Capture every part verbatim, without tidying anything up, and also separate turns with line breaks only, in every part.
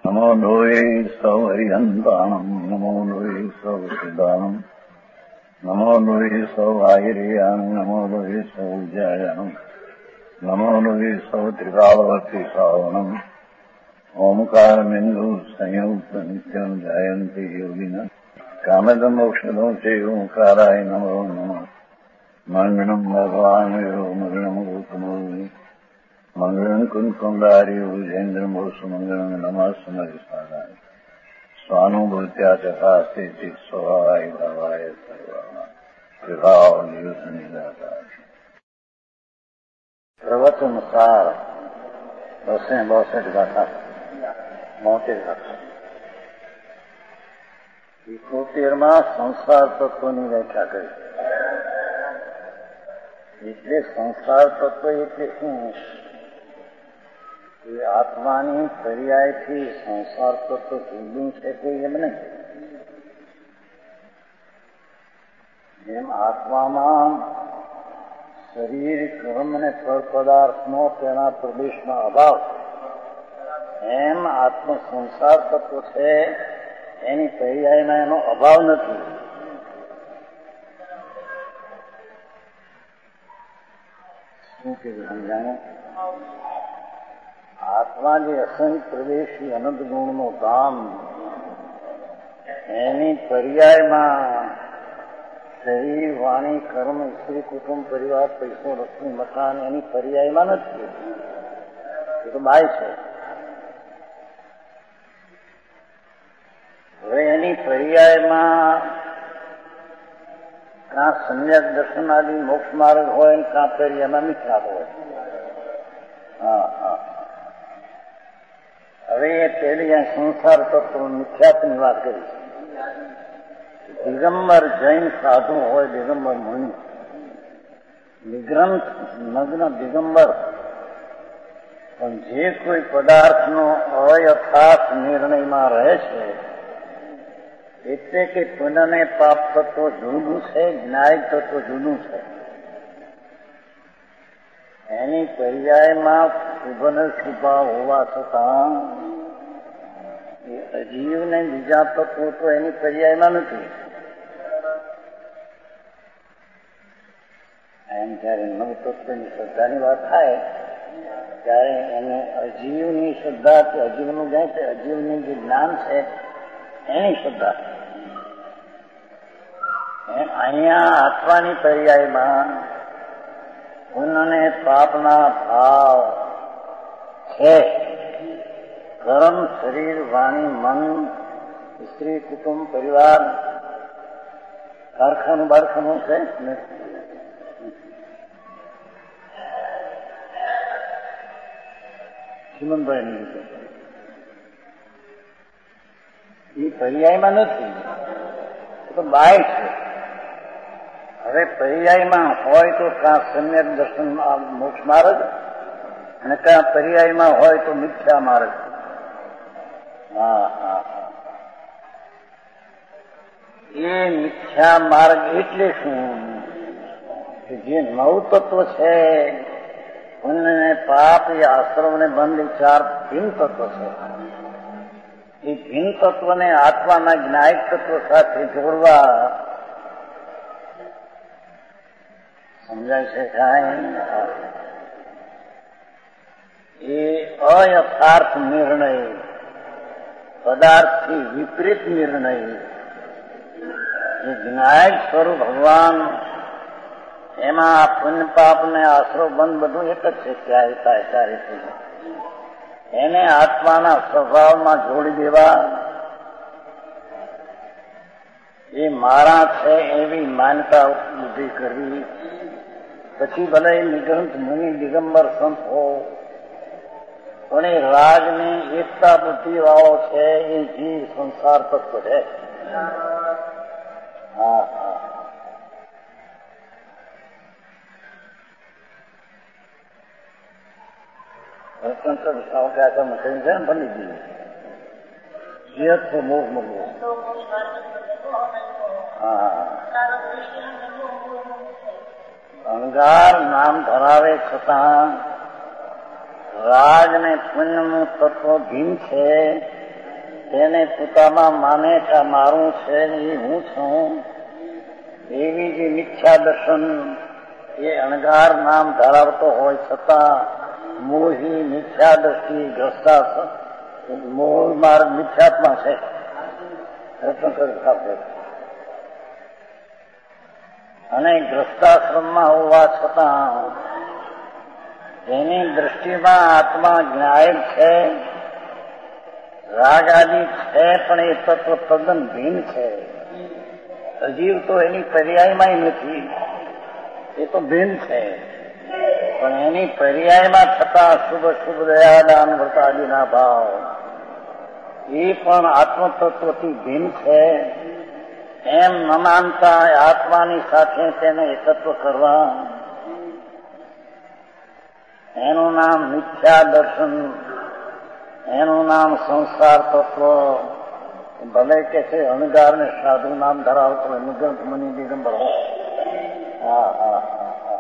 નમો લોહે સૌ હરિહંતાણમ નમો લોહે સૌ સિદ્ધાણમ નમો લોહે સૌ આયર્યાન નમો લોહે સૌ જયાનમ નમો લોહે સૌ ત્રિકાળવર્તી શ્રાવણમ ઓમકાર બિંદુ સંયુક્ત નિત્યમ જાયંતી યોગિના કામદમ મોક્ષદો છે ઓંકારાય નમો નમઃ મંગળમ ભગવાન વિરો મંગળમ ગૌતમો મંગળમ કુંકુંડાર્યો જૈન્દ્રમો સુમંગળમ નમઃ સ્મરિસ્મરાય સ્વાનુભૂત્યા ચકાસ્તે ચિત સ્વભાવાય ભાવાય સર્વમાં વિભાવ નિયુત નિરાકાર પ્રવચન સાર બસે બોસઠ ગાથા મોટેર ગાથા ઇકોતેરમાં સંસાર તત્વની વ્યાખ્યા કરી. એટલે સંસાર તત્વ એટલે શું? એ આત્માની પર્યાયથી સંસાર તત્વ જુદું છે કોઈ એમ નહીં. જેમ આત્મામાં શરીર કર્મ અને ફળ પદાર્થનો તેના પ્રદેશમાં અભાવ, એમ આત્મ સંસાર તત્વ છે એની પર્યાયમાં એનો અભાવ નથી. શું કીધું સમજાણું? આત્મા જે અસંખ્ય પ્રદેશી અનંત ગુણનું ધામ, એની પર્યાયમાં શરીર વાણી કર્મ સ્ત્રી કુટુંબ પરિવાર પૈસો રસ્તું મકાન એની પર્યાયમાં નથી. એ તો બાય છે. હવે એની પર્યાયમાં કાં સમ્યક દર્શન આદિ મોક્ષ માર્ગ હોય, કાં પર્યાયમાં મિથ્યા હોય. હા હા હવે એ પેલી આ સંસાર તત્વ મિથ્યાત્વની વાત કરી. દિગંબર જૈન સાધુ હોય, દિગંબર મુનિ, નિગ્રંથ નગ્ન દિગંબર, પણ જે કોઈ પદાર્થનો અયથાર્થ નિર્ણયમાં રહે છે, એટલે કે પુનઃને પાપ તત્વ જુદું છે, જ્ઞાય તત્વ જુદું છે. એની પર્યાયમાં શુભને શુભા હોવા છતાં એ અજીવને બીજા તત્વો તો એની પર્યાયમાં નથી. એમ જયારે નવ તત્વની શ્રદ્ધાની વાત થાય ત્યારે એને અજીવની શ્રદ્ધા કે અજીવનું જાય છે, અજીવનું જે જ્ઞાન છે એની શ્રદ્ધા. અહીંયા આત્માની પર્યાયમાં પુણ્યને પાપના ભાવ છે. કર્મ શરીર વાણી મન સ્ત્રી કુટુંબ પરિવાર કારખાનું બારખાનું છે. ચિમનભાઈ એ પર્યાયમાં નથી, તો બાય છે. હવે પર્યાયમાં હોય તો કાં સમ્યક દર્શન મોક્ષ માર્ગ, અને કાં પર્યાયમાં હોય તો મિથ્યા માર્ગ. હા હા હા એ મિથ્યા માર્ગ એટલે શું? કે જે નવ તત્વ છે, પુણ્ય પાપ એ આશ્રમ ને બંધ એ ચાર ભિન્ન તત્વ છે. એ ભિન્ન તત્વને આત્માના જ્ઞાયક તત્વ સાથે જોડવા સમજાય છે કાંઈ? એ અયથાર્થ નિર્ણય, પદાર્થથી વિપરીત નિર્ણય, એ જ્ઞાયક સ્વરૂપ ભગવાન, એમાં પુણ્ય પાપ ને આશરો બંધ બધું એક જ છે. ત્યારે ત્યારે એને આત્માના સ્વભાવમાં જોડી દેવા, એ મારા છે એવી માન્યતા ઉભી કરવી. પછી ભલે નિગ્રંથ મુનિ દિગંબર સંત હો, પણ એ રાજની એકતા બુદ્ધિ વાળો છે, એ જીવ સંસાર તત્વ છે. હા હા બની ગયું જે છે મોહ મગવો. હા અંગાર નામ ધરાવે છતાં રાજ ને પુણ્યનું તત્વ ભીમ છે, તેને પોતામાં માને કે મારું છે એ હું છું, એવી જે મિથ્યા દર્શન એ અણગાર નામ ધરાવતો હોય છતાં મોહી મિથ્યા દ્રષ્ટિ ગ્રસ્તા મોહ માર્ગ મિથ્યાત્મા છે. અને ગ્રસ્તાશ્રમમાં હોવા છતાં એની દ્રષ્ટિમાં આત્મા જ્ઞાયક છે, રાગ આદિ છે, પણ એ તત્વ તદ્દન ભિન્ન છે. અજીવ તો એની પર્યાયમાં નથી, એ તો ભિન્ન છે, પણ એની પર્યાયમાં થતા શુભ શુભ દયાદાન વ્રત આદિના ભાવ એ પણ આત્મતત્વથી ભિન્ન છે. એમ ન માનતા આત્માની સાથે તેને એકત્વ કરવા, એનું નામ મિથ્યા દર્શન, એનું નામ સંસાર તત્વ. ભલે કે છે અણગાર ને સાધુ નામ ધરાવતો હોય, નિગંત મની દિગંબર હોય. હા હા હા હા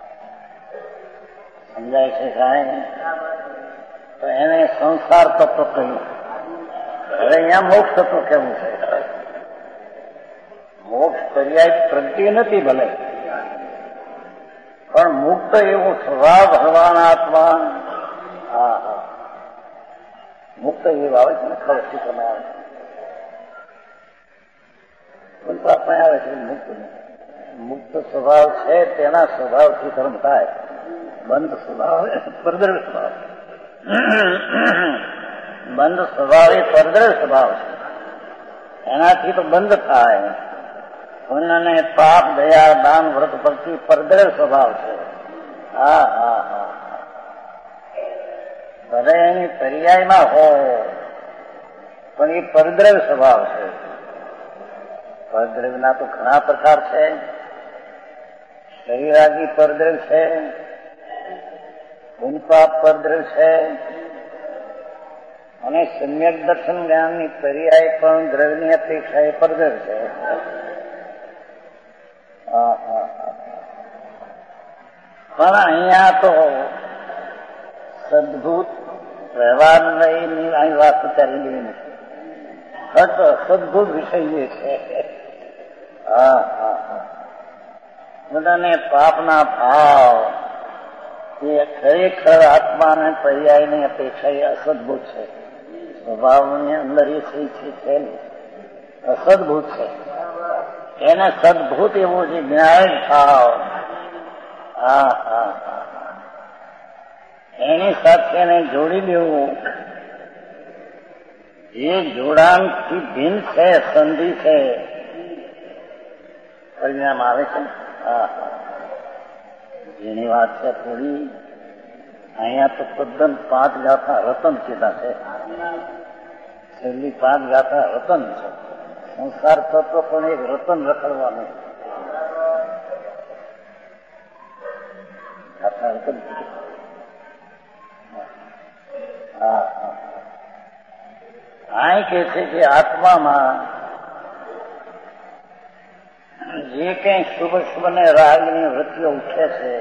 સમજાય છે સાહેબ? તો એને સંસાર તત્વ કહ્યું. હવે અહીંયા મોક્ષ તત્વ કેવું છે? મોક્ષ પર્યાય પ્રગતિ નથી ભલે, પણ મુક્ત એવો સ્વભાવ ભગવાન આત્મા. હા હા મુક્ત એવું આવે છે ને, ખબર છે તમે આવે પણ આવે છે મુક્ત મુક્ત સ્વભાવ છે, તેના સ્વભાવથી ધર્મ થાય. બંધ સ્વભાવ પરદ્રવ સ્વભાવ, બંધ સ્વભાવ એ પરદ્રવ સ્વભાવ છે, એનાથી તો બંધ થાય. પુણ્યને પાપ દયા દાન વ્રત પરથી પરદ્રવ સ્વભાવ છે. હા હા હા ભલે એની પર્યાયમાં હોય પણ એ પરદ્રવ સ્વભાવ છે. પરદ્રવના તો ઘણા પ્રકાર છે. શરીરાદી પરદ્રવ છે, પુનપાપ પરદ્રવ છે, અને સમ્યક દર્શન જ્ઞાનની પર્યાય પણ દ્રવ્યની અપેક્ષા એ પરદ્રવ છે. પણ અહીંયા તો સદભૂત વ્યવહાર લઈને અહીં વાત વિચારેલી નથી. સદભૂત વિષય એ છે. હા હા હા બધાને પાપના ભાવ એ ખરેખર આત્માને પર્યાયની અપેક્ષા એ અસદભૂત છે. સ્વભાવની અંદર એ સહી છે, અસદભૂત છે. એને સદભૂત એવું છે જ્ઞાન ભાવ. હા હા હા એની સાથે એને જોડી દેવું, એ જોડાણથી ભિન્ન છે, સંધિ છે, પરિણામ આવે છે. હા જેની વાત છે થોડી. અહીંયા તો તદ્દન પાંચ ગાથા રતન કીધા છે. છેલ્લી પાંચ ગાથા રતન છે. સંસાર તત્વ પણ એક રતન રખડવાનું. ગાથા રતન હા હા આ કે છે કે આત્મામાં જે કંઈ શુભ શુભ ને રાગની વૃત્તિઓ ઉઠે છે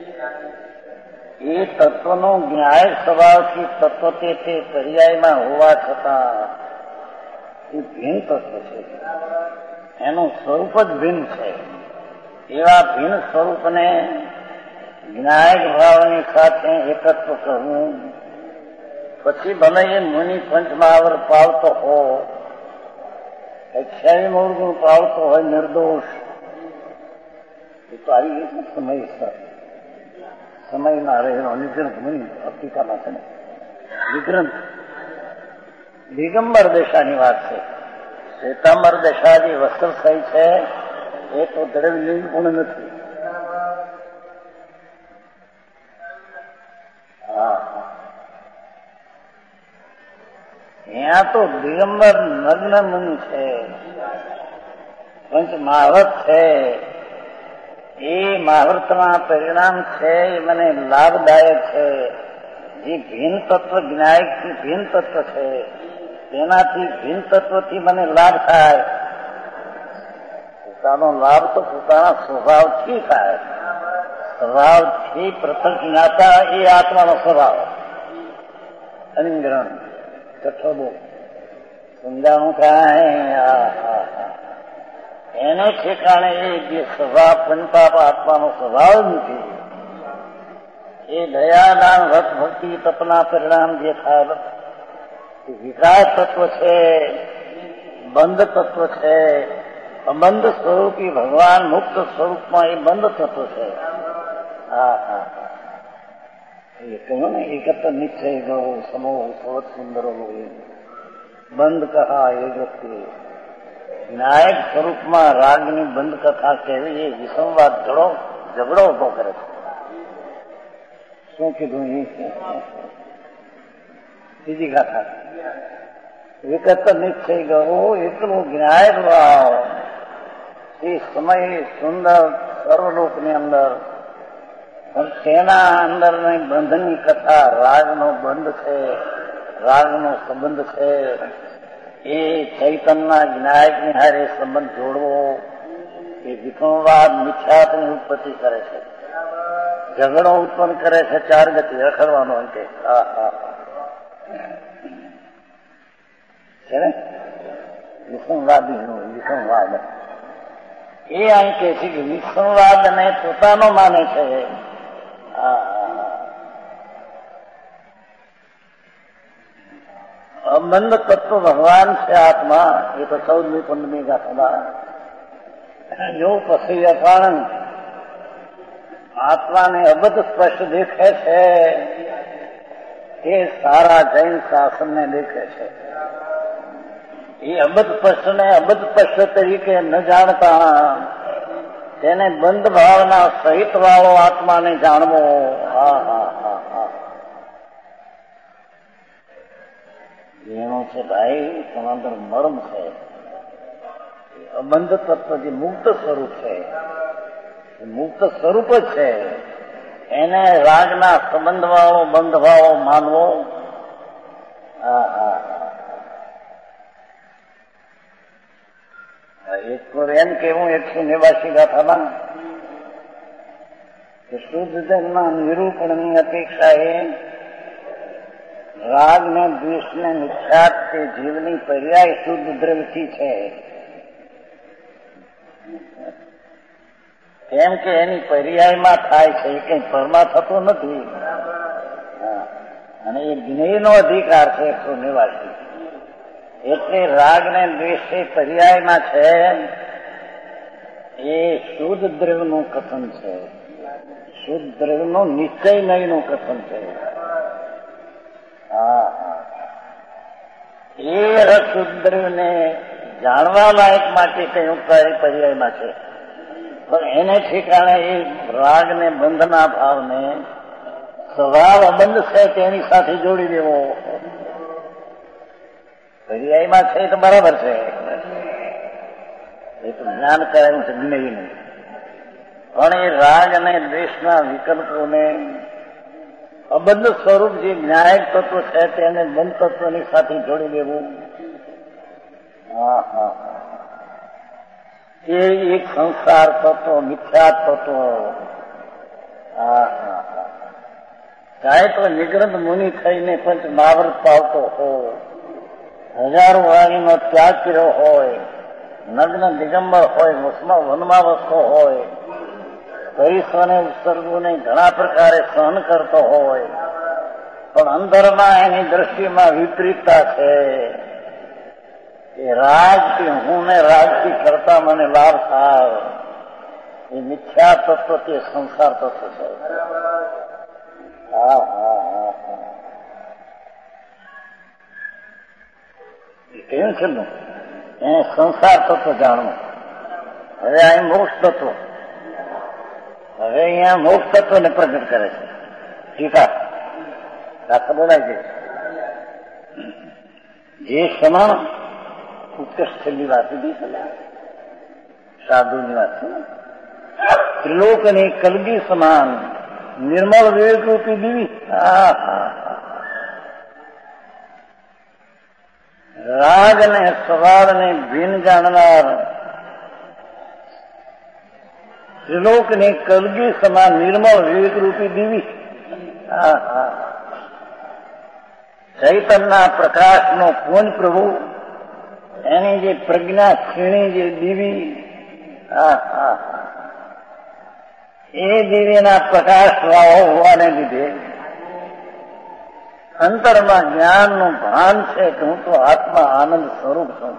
એ તત્વનો જ્ઞાય સ્વભાવથી તત્વ તે પર્યાયમાં હોવા છતાં એ ભિન્ન તત્વ છે. એનું સ્વરૂપ જ ભિન્ન છે. એવા ભિન્ન સ્વરૂપને જ્ઞાયક ભાવની સાથે એકત્વ કરવું, પછી ભલે એ મુનિ પંચમહાવર પાવતો હો, અઠ્યાવી મૂળ પાવતો હોય નિર્દોષ, એ તો આવી ગયું ને સમયસર. સમયમાં રહેલો નિગ્રંથ મુનિ અફ્રિકામાં છે ને, વિગ્રંથ દિગંબર દશાની વાત છે. શ્વેતાંબર દશા જે વસ્ત્ર થઈ છે એ તો દ્રવ્યલિંગ ગુણ નથી. હા ત્યાં તો દિગંબર નગ્ન મુનિ છે, પંચ મહાવત છે. એ મહાવૃતના પરિણામ છે એ મને લાભદાયક છે. જે ભિન્ન તત્વ જ્ઞાયકથી ભિન્ન તત્વ છે તેનાથી ભિન્ન તત્વથી મને લાભ થાય. પોતાનો લાભ તો પોતાના સ્વભાવથી થાય. સ્વભાવથી પૃથક જ્ઞાતા એ આત્માનો સ્વભાવ. અનિગ્રહણ કઠોબો સમજાણું થાય એને ઠેકાણે એ જે સ્વભાવ પંચપાપ આત્માનો સ્વભાવ નથી એ દયાદાન રસ ભક્તિ તપના પરિણામ જે થાય વિકાસ તત્વ છે, બંધ તત્વ છે, અબંધ સ્વરૂપી ભગવાન મુક્ત સ્વરૂપમાં એ બંધ તત્વ છે. હા હા એ કહ્યું ને એકત્ર નિશ્ચય ગૌ સમૂહ સવત સુંદરો બંધ કહા એ વ્યક્તિ વિનાયક સ્વરૂપમાં રાગની બંધ કથા કહેવી એ વિસંવાદ ઝઘડો ઝઘડો ઉભો કરે છે. શું કીધું એ બીજી ગાથા વિકત નિશ્ચય ગયો એટલું જ્ઞાયક ભાવ એ સમય સુંદર સર્વલોકની અંદર તેના અંદર બંધની કથા રાગનો બંધ છે, રાગનો સંબંધ છે. એ ચૈતનના જ્ઞાયકની હારે સંબંધ જોડવો એ વિસંવાદ મિથ્યાત્વની ઉત્પત્તિ કરે છે, ઝઘડો ઉત્પન્ન કરે છે. ચાર ગતિ રખડવાનો અંતે હા હા છે ને વિસંવાદીનો વિસંવાદ એ અહીં કે છે કે વિસંવાદ ને પોતાનો માને છે. અબંધ તત્વ ભગવાન છે આત્મા. એ તો ચૌદમી પંદરમી ગાથામાં જો પછી અકારણ આત્માને અબદ્ધ સ્પષ્ટ દેખે છે એ સારા જૈન શાસનને દેખે છે. એ અબદ્ધ સ્પષ્ટને અબદ્ધ સ્પષ્ટ તરીકે ન જાણતા તેને બંધ ભાવના સહિત વાળો આત્માને જાણવો. હા હા હા હા એનો છે ભાઈ સમાંતર મર્મ છે. અબંધ તત્વ જે મુક્ત સ્વરૂપ છે, મુક્ત સ્વરૂપ જ છે, એને રાગના સંબંધ વાળો બંધ વાળો માનવો. હા હા એક વાર એમ કેવું એકસો નેવાસી ગાથામાં કે શુદ્ધ જન્મના નિરૂપણની અપેક્ષાએ રાગ ને દ્વેષ ને નિખ્યાત તે જીવની પર્યાય શુદ્ધ દ્રવ્યથી છે. કેમ કે એની પર્યાયમાં થાય છે, એ કઈ પરમાં થતો નથી. અને એ જ્ઞેયનો અધિકાર છે એકસો નેવાસી. એટલે રાગ ને દ્વેષ એ પર્યાયમાં છે. એ શુદ્ધ દ્રવ્યનું કથન છે, શુદ્ધ દ્રવ્યનું નિશ્ચય નહીંનું કથન છે. હા એ અશુદ્ધ દ્રવ્યને જાણવા લાયક માટે કયું પર્યાયમાં છે, પણ એને ઠેકાણે એ રાગ ને બંધના ભાવને સ્વભાવ અબંધ છે તેની સાથે જોડી દેવો. પર્યાયમાં છે તો બરાબર છે, એ તો જ્ઞાન કરાયું છે જ્ઞેય નહીં. પણ એ રાગ અને દ્વેષના વિકલ્પોને અબંધ સ્વરૂપ જે જ્ઞાયક તત્વ છે તેને બંધ તત્વની સાથે જોડી દેવું. હા હા એ એક સંસાર તત્વ મિથ્યા તત્વ. હા હા ચાહે તો નિગ્રંથ મુનિ થઈને પંચ મહાવ્રત પાવતો હોય, હજારો વાણીનો ત્યાગ કર્યો હોય, નગ્ન દિગંબર હોય, વનમાં વસતો હોય, પરિશ્રને ઉત્સર્ગોને ઘણા પ્રકારે સહન કરતો હોય, પણ અંદરમાં એની દ્રષ્ટિમાં વિપરીતતા છે. એ રાજથી હું ને રાજથી કરતા મને લાભ થાય એ મિથ્યા તત્વ તે સંસાર તત્વ છે. હા હા હા હા એ કેવું છે ને એને સંસાર તત્વ જાણવું. હવે અહીં મોક્ષ તત્વ, હવે અહીંયા મોક્ષ તત્વને પ્રગટ કરે છે. ટીકા દાખલા બોલાય છે જે સમાન ઉત્કૃષ્ટ છેલ્લી વાત દીધી છે સાધુની વાત છે. ત્રિલોકની કલગી સમાન નિર્મળ વિવેક રૂપી દીવી. હા હા રાગ ને સ્વભાવને ભિન્ન જાણનાર ત્રિલોકની કલગી સમાન નિર્મળ વિવેક રૂપી દીવી. હા હા ચૈતનના પ્રકાશનો પૂંજ પ્રભુ એની જે પ્રજ્ઞા ક્ષીણી જે દીવી, હા હા એ દીવીના પ્રકાશ હોવાને લીધે અંતરમાં જ્ઞાનનું ભાન છે કે હું તો આત્મા આનંદ સ્વરૂપ છું.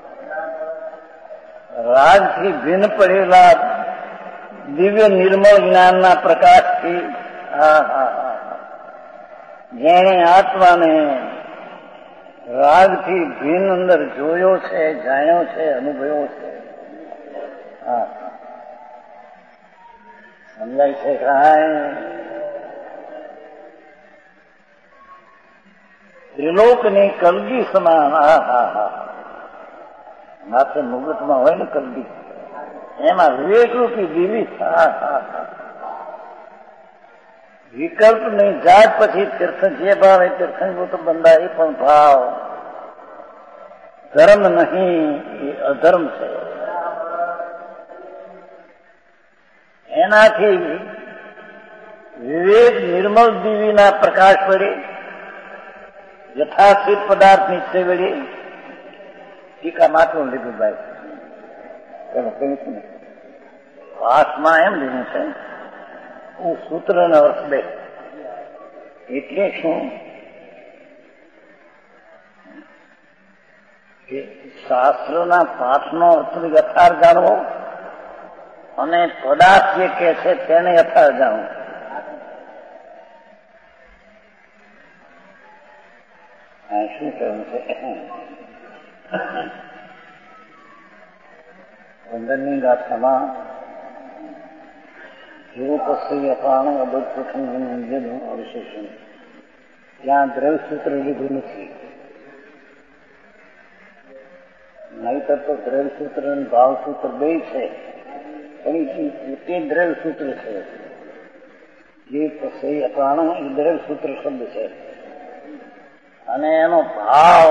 રાજથી ભિન્ન પડેલા દિવ્ય નિર્મળ જ્ઞાનના પ્રકાશથી હા હા હા જેણે આત્માને રાગથી ભિન્ન અંદર જોયો છે, જાણ્યો છે, અનુભવ્યો છે. હા સમજાય છે કાંઈ? ત્રિલોકની કલગી સમાન. હા હા હા માથે મુગટમાં હોય ને કલગી, એમાં વિવેક રૂપી દીવી. હા હા હા વિકલ્પ નહીં, જાત પછી તીર્થ જે ભાવ એ તીર્થંગો તો બંધાય પણ ભાવ ધર્મ નહીં, એ અધર્મ છે. એનાથી વિવેક નિર્મળ દીવીના પ્રકાશ વડે યથાસ્થિત પદાર્થ નિશ્ચય વડે ટીકા માટલું લીધું ભાઈ. વાસમાં એમ લીધું છે હું સૂત્ર નો અર્થ બે એટલે શું કે શાસ્ત્રના પાઠનો અર્થ યથાર્થ જાણવો અને પદાર્થ જે કે છે તેને યથાર્થ જાણવું. શું કહ્યું છે? પંદરની ગાથામાં જેવું પછી અપાણું અબધ પ્રથમ અવિશેષણ ત્યાં દ્રવ્ય સૂત્ર લીધું નથી. નહીતર તો દ્રવ્ય સૂત્ર અને ભાવ સૂત્ર બે છે, પણ તે દ્રવ્ય સૂત્ર છે. જે પછી અપાણું એ દ્રવ્ય સૂત્ર શબ્દ છે અને એનો ભાવ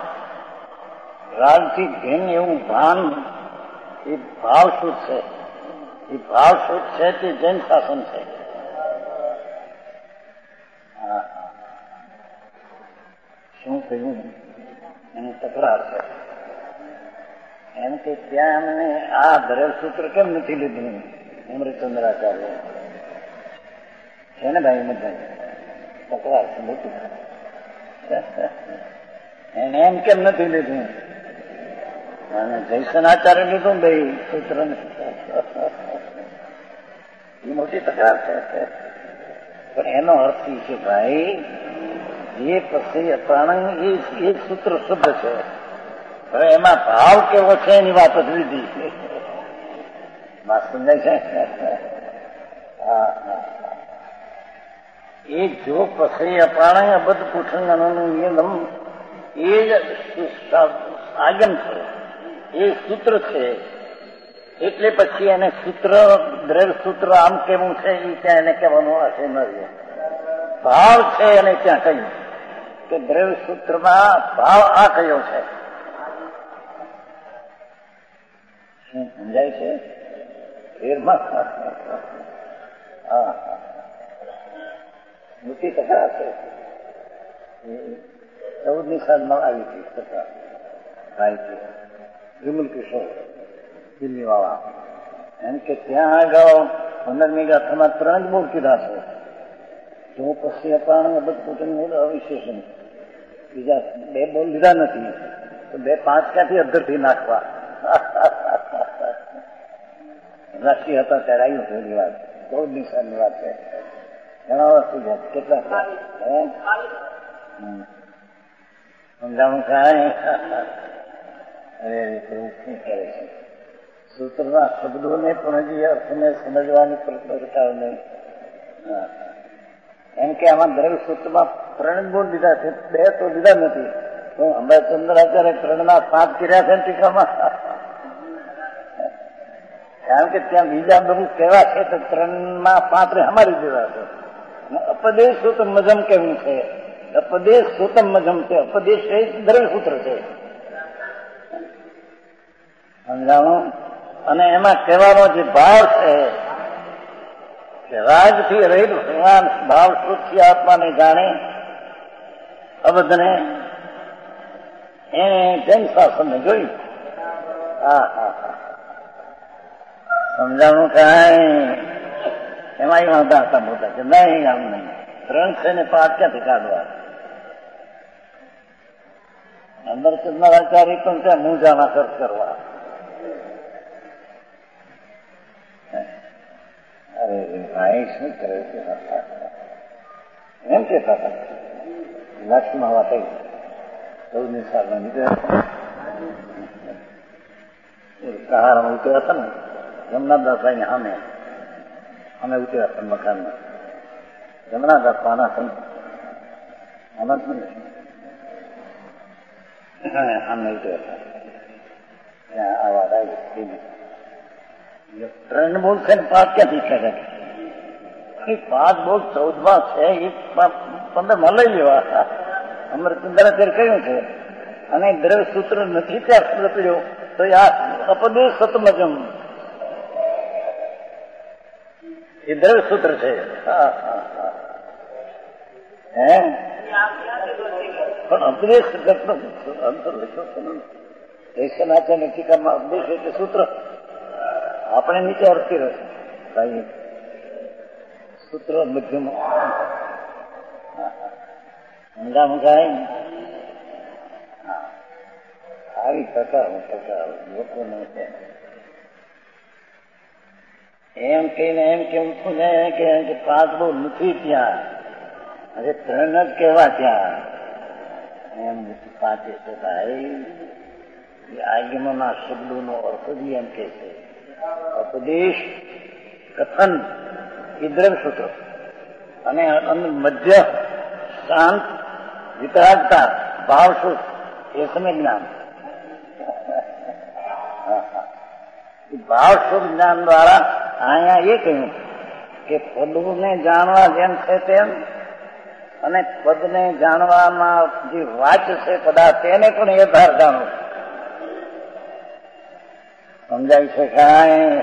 રાજથી ભિન્ન એવું ભાન એ ભાવ શુદ્ધ છે. એ ભાવ શુદ્ધ છે તે જૈન શાસન છે. શું કહ્યું? એની તકરાર છે એમ કે ત્યાં એમને આ દ્રવ્ય સૂત્ર કેમ નથી લીધું? અમૃતચંદ્રાચાર્ય છે ને ભાઈ મધાઈ તકરાર છે મોટી. એને એમ કેમ નથી લીધું? અને જયસનાચાર્ય લીધું ભાઈ સૂત્ર એ મોટી તકરાર છે. પણ એનો અર્થ એ છે ભાઈ જે પછી અપાણંગ એ સૂત્ર શુદ્ધ છે. હવે એમાં ભાવ કેવો છે એની વાત જ લીધી. વાત સમજાય છે? હા એ જો પછી અપાણંગ અબદ્ધ પુઠંગનું નિયમ એ જ આગમ છે, એ સૂત્ર છે. એટલે પછી એને સૂત્ર દ્રવ્ય સૂત્ર આમ કેવું છે એ ત્યાં એને કહેવાનું હશે ન ભાવ છે. અને ત્યાં કહ્યું કે દ્રવ્ય સૂત્રમાં ભાવ આ કયો છે. શું સમજાય છે? ફેરમાં હા મોટી તકરાર છે. ચૌદમી સાલમાં આવી હતી તકરાર ભાઈ વિમલ કિશોર દિલ્હી વાળા એમ કે ત્યાં આગળ પંદરમી ગાથામાં ત્રણ જ બોલ કીધા છે. જો પછી અપાણ અબધ પુઠંગ અવિશેષણ બીજા બે બોલ લીધા નથી તો બે પાંચ ક્યાંથી અધરથી નાખવા? રાશિ હતા ત્યારે આવ્યું છે એની વાત. ચૌદમી સાલની વાત છે. ઘણા વર્ષ કેટલા સમજાણું થાય? અરે શું કરે છે? સૂત્રના શબ્દોને પણ હજી અર્થને સમજવાની પ્રયત્ન કરતા નહીં. એમ કે આમાં દ્રવ્ય સૂત્રમાં ત્રણ બોલ લીધા છે, બે તો લીધા નથી. તો હમણાં ચંદ્રાચાર્ય ત્રણના પાંચ કર્યા છે ટીકામાં. કારણ કે ત્યાં બીજા બધું કેવા છે તો ત્રણમાં પાંચ અમારી જેવા છે. અપદેશ સૂતમ મજમ કેવું છે? અપદેશ સૂતમ મજમ છે. અપદેશ એ દ્રવ્ય સૂત્ર છે. સમજાણું? અને એમાં કહેવાનો જે ભાવ છે કે રાજથી રહિત ભગવાન ભાવ શુદ્ધથી આત્માને જાણે અબધને એને જૈન શાસનને જોયું. હા હા હા સમજાવણું કાંઈ એમાં વાંધા હતા મોટા કે નહીં, આમ નહીં, ત્રણ છે ને પાંચ ક્યાંથી કાઢવા. અંદર ચંદ્રાચાર્ય પણ ત્યાં મૂંઝાના ખર્ચ કરવા. અરે ભાઈ શું કરે છે એમ કેતા હતા. લક્ષ્મણ હવા થઈ ચૌદમી સાલના નીકળ્યા સહારામાં ઉતર્યા હતા ને જમનાદાસભાઈ ને સામે અમે ઉતર્યા હતા મકાનમાં. જમનાદાસ પાના સંત અનંત સામે ઉતર્યા હતા. ત્યાં આ વાત આવી ત્રણ બોલ છે ને પાંચ ક્યાંથી કરે પાંચ બોલ ચૌદ માં છે એ પંદર માં લઈ લેવા. અમરચંદ્રાચાર્ય કહ્યું છે અને દ્રવ્ય સૂત્ર નથી ત્યાં શબ્દ પીડ્યો તો આ અપદેશ સતમજમ એ દ્રવ્ય સૂત્ર છે. હે પણ અપદેશ અંતર લખ્યો દેશનાચાર્ય ટીકામાં અપદેશ એટલે સૂત્ર આપણે નીચે અર્થી રહેશે સૂત્ર મધ્યમાં ઊંડા મુકાય આવી પ્રકાર પ્રકાર લોકોને એમ કહીને એમ કેવું છું ને કે પાંચ બહુ નથી ત્યાં, હવે ત્રણ જ કહેવા ત્યાં એમ પાંચે છે ભાઈ. આગમના શબ્દોનો અર્થ બી એમ કે છે ઉપદેશ કથન એ દ્રવ્ય સૂત્ર અને મધ્ય શાંત વિતરાગતા ભાવશુદ્ધ એ સમય જ્ઞાન. ભાવશુદ્ધ જ્ઞાન દ્વારા અહીંયા એ કહ્યું કે પદને જાણવા જેમ છે તેમ અને પદને જાણવામાં જે વાચ છે પદાર્થ તેને પણ એ ધાર જાણવું. સમજાય છે કાંઈ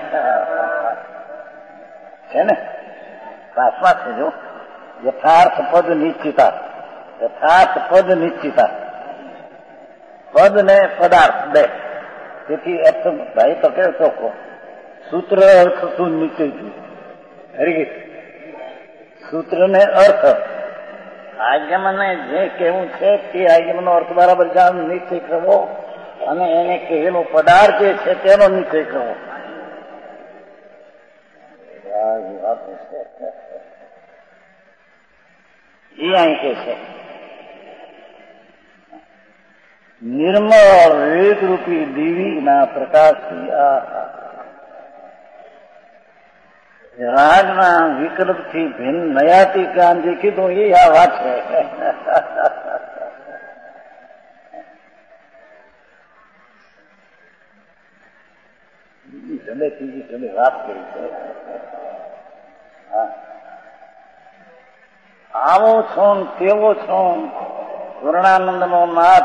છે ને પાસમાં છે જો યથાર્થ પદ નિશ્ચિતા, યથાર્થ પદ નિશ્ચિતા, પદ ને પદાર્થ બે. તેથી અર્થ ભાઈ તો કે ચોખ્ખો સૂત્ર અર્થ શું નિશ્ચય થયું હરી સૂત્ર ને અર્થ આગમને જે કહેવું છે તે આગમનો અર્થ બરાબર જાણ નિશ્ચય કરવો અને એને કહેલો પદાર્થ જે છે તેનો નિશ્ચય કરવો. એ અહીં કે છે નિર્મળ વેદરૂપી દેવીના પ્રકાશથી આ રાજના વિકલ્પથી ભિન્ન નયાતી કામ જે કીધું એ આ વાત છે. બીજી જમે ત્રીજી જમે વાત કરી છે. આવો છો તેવો છો પૂર્ણાનંદ નો નાથ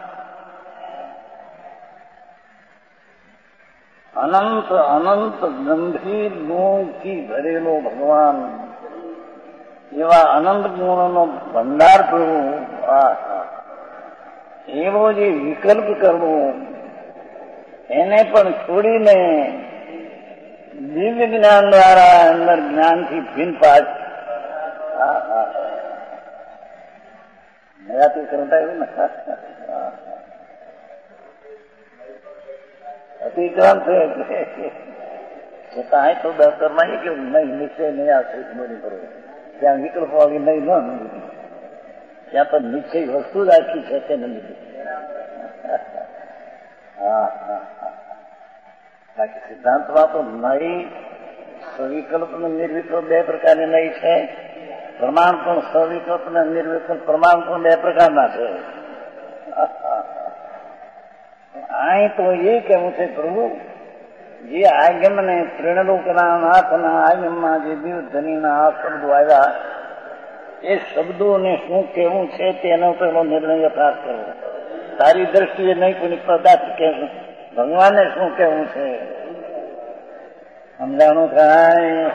અનંત અનંત ગંભીર ગુણથી ભરેલો ભગવાન એવા અનંત ગુણનો ભંડાર પ્રભુ એવો જે વિકલ્પ કરવો એને પણ છોડીને દિવ્ય જ્ઞાન દ્વારા અંદર જ્ઞાનથી ભિન્ન પાડ નયાથી કરતા એવું ને અતિક્રાંત છતાં તો દફતરમાં એ કેવું નહીં નિશ્ચય નહીં આવશે બની કરો ત્યાં વિકલ્પ વાળી નહીં ન ત્યાં તો નિશ્ચય વસ્તુ જ આખી છે તેને લીધે. હા હા બાકી સિદ્ધાંતમાં તો નહીં સવિકલ્પ ને નિર્વિકલ્પ બે પ્રકારની નહીં છે. પ્રમાણ પણ સવિકલ્પ ને નિર્વિકલ્પ પ્રમાણ પણ બે પ્રકારના છે. અહીં તો એ કેવું છે પ્રભુ જે આગમને ત્રિણલોકના નાથના આગમમાં જે દિવ્યધનીના આ શબ્દો આવ્યા એ શબ્દોને શું કહેવું છે તેનો પેલો નિર્ણય યથાર્થ કરવો. તારી દ્રષ્ટિએ નહીં કોઈની પદાર્થ કહેવું ભગવાનને શું કહેવું છે સમજાણું થાય.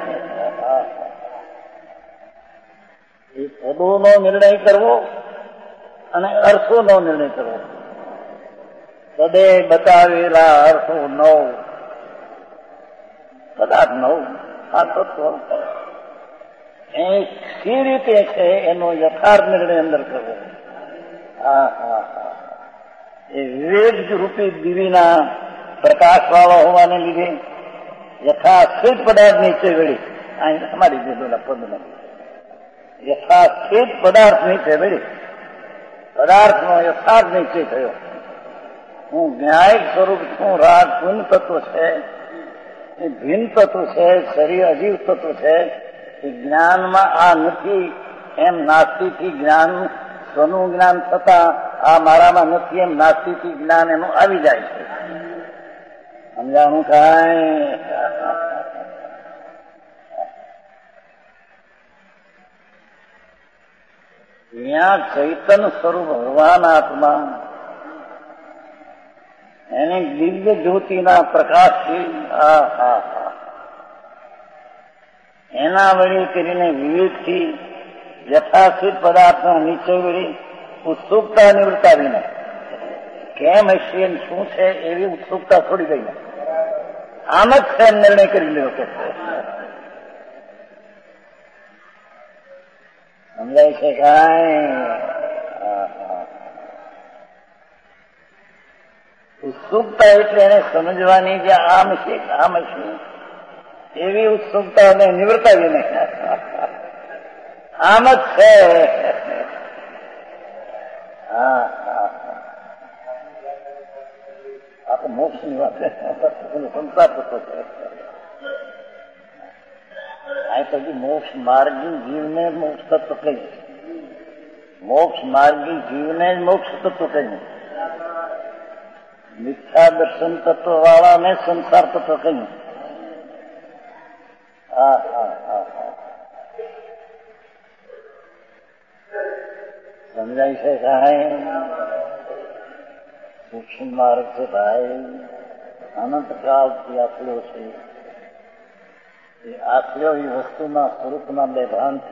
એ પદોનો નિર્ણય કરવો અને અર્થોનો નિર્ણય કરવો પદે બતાવેલા અર્થો નવ, પદાર્થ નવ, આ તત્વ એ સી રીતે છે એનો યથાર્થ નિર્ણય અંદર કરવો. હા હા હા એ વિવેક રૂપી દીવીના પ્રકાશ વાળો હોવાને લીધે યથાસ્થિત પદાર્થ નીચે વળી અહીં અમારી દીધેલા પદમાં યથાસ્થિત પદાર્થ નીચે વળી પદાર્થનો યથાર્થ નીચે થયો. હું ન્યાયિક સ્વરૂપ છું. રાગ પૂન તત્વ છે, એ ભિન્ન તત્વ છે, શરીર અજીવ તત્વ છે. એ જ્ઞાનમાં આ નથી એમ નાસ્તિથી જ્ઞાન સ્વનું જ્ઞાન થતા આ મારામાં નથી એમ નાસ્તિથી જ્ઞાન એનું આવી જાય છે. સમજાણું કાંઈ? ત્યાં ચૈતન્ય સ્વરૂપ ભગવાન આત્મા એને દિવ્ય જ્યોતિના પ્રકાશથી આ હા હા એના વળી કરીને વિવેકથી યથાસ્થિત પદાર્થના નીચે વળી ઉત્સુકતા નિવૃત્તાવીને કેમ હશે શું છે એવી ઉત્સુકતા છોડી ગઈ. આમ જ છે નિર્ણય કરી લેવો કે સમજાય છે કાંઈ? ઉત્સુકતા એટલે એને સમજવાની જે આમ છે આમ છે એવી ઉત્સુકતા અને નિવૃત્તાવી નહીં. આમ જ છે. હા હા આ તો મોક્ષની વાત છે. સંસાર થતો છે આ પછી મોક્ષ માર્ગી જીવને મોક્ષ તત્વ કહ્યું. મોક્ષ માર્ગી જીવને જ મોક્ષ તત્વ કહ્યું. મિથ્યા દર્શન તત્વ વાળાને સંસાર તત્વ કહ્યું. હા હા હા હા સમજાય છે કાંઈ? સૂક્ષ્મ માર્ગ છે ભાઈ. અનંત કાળથી આખલો છે. એ આખલો એ વસ્તુના સ્વરૂપના બે ભાન છે.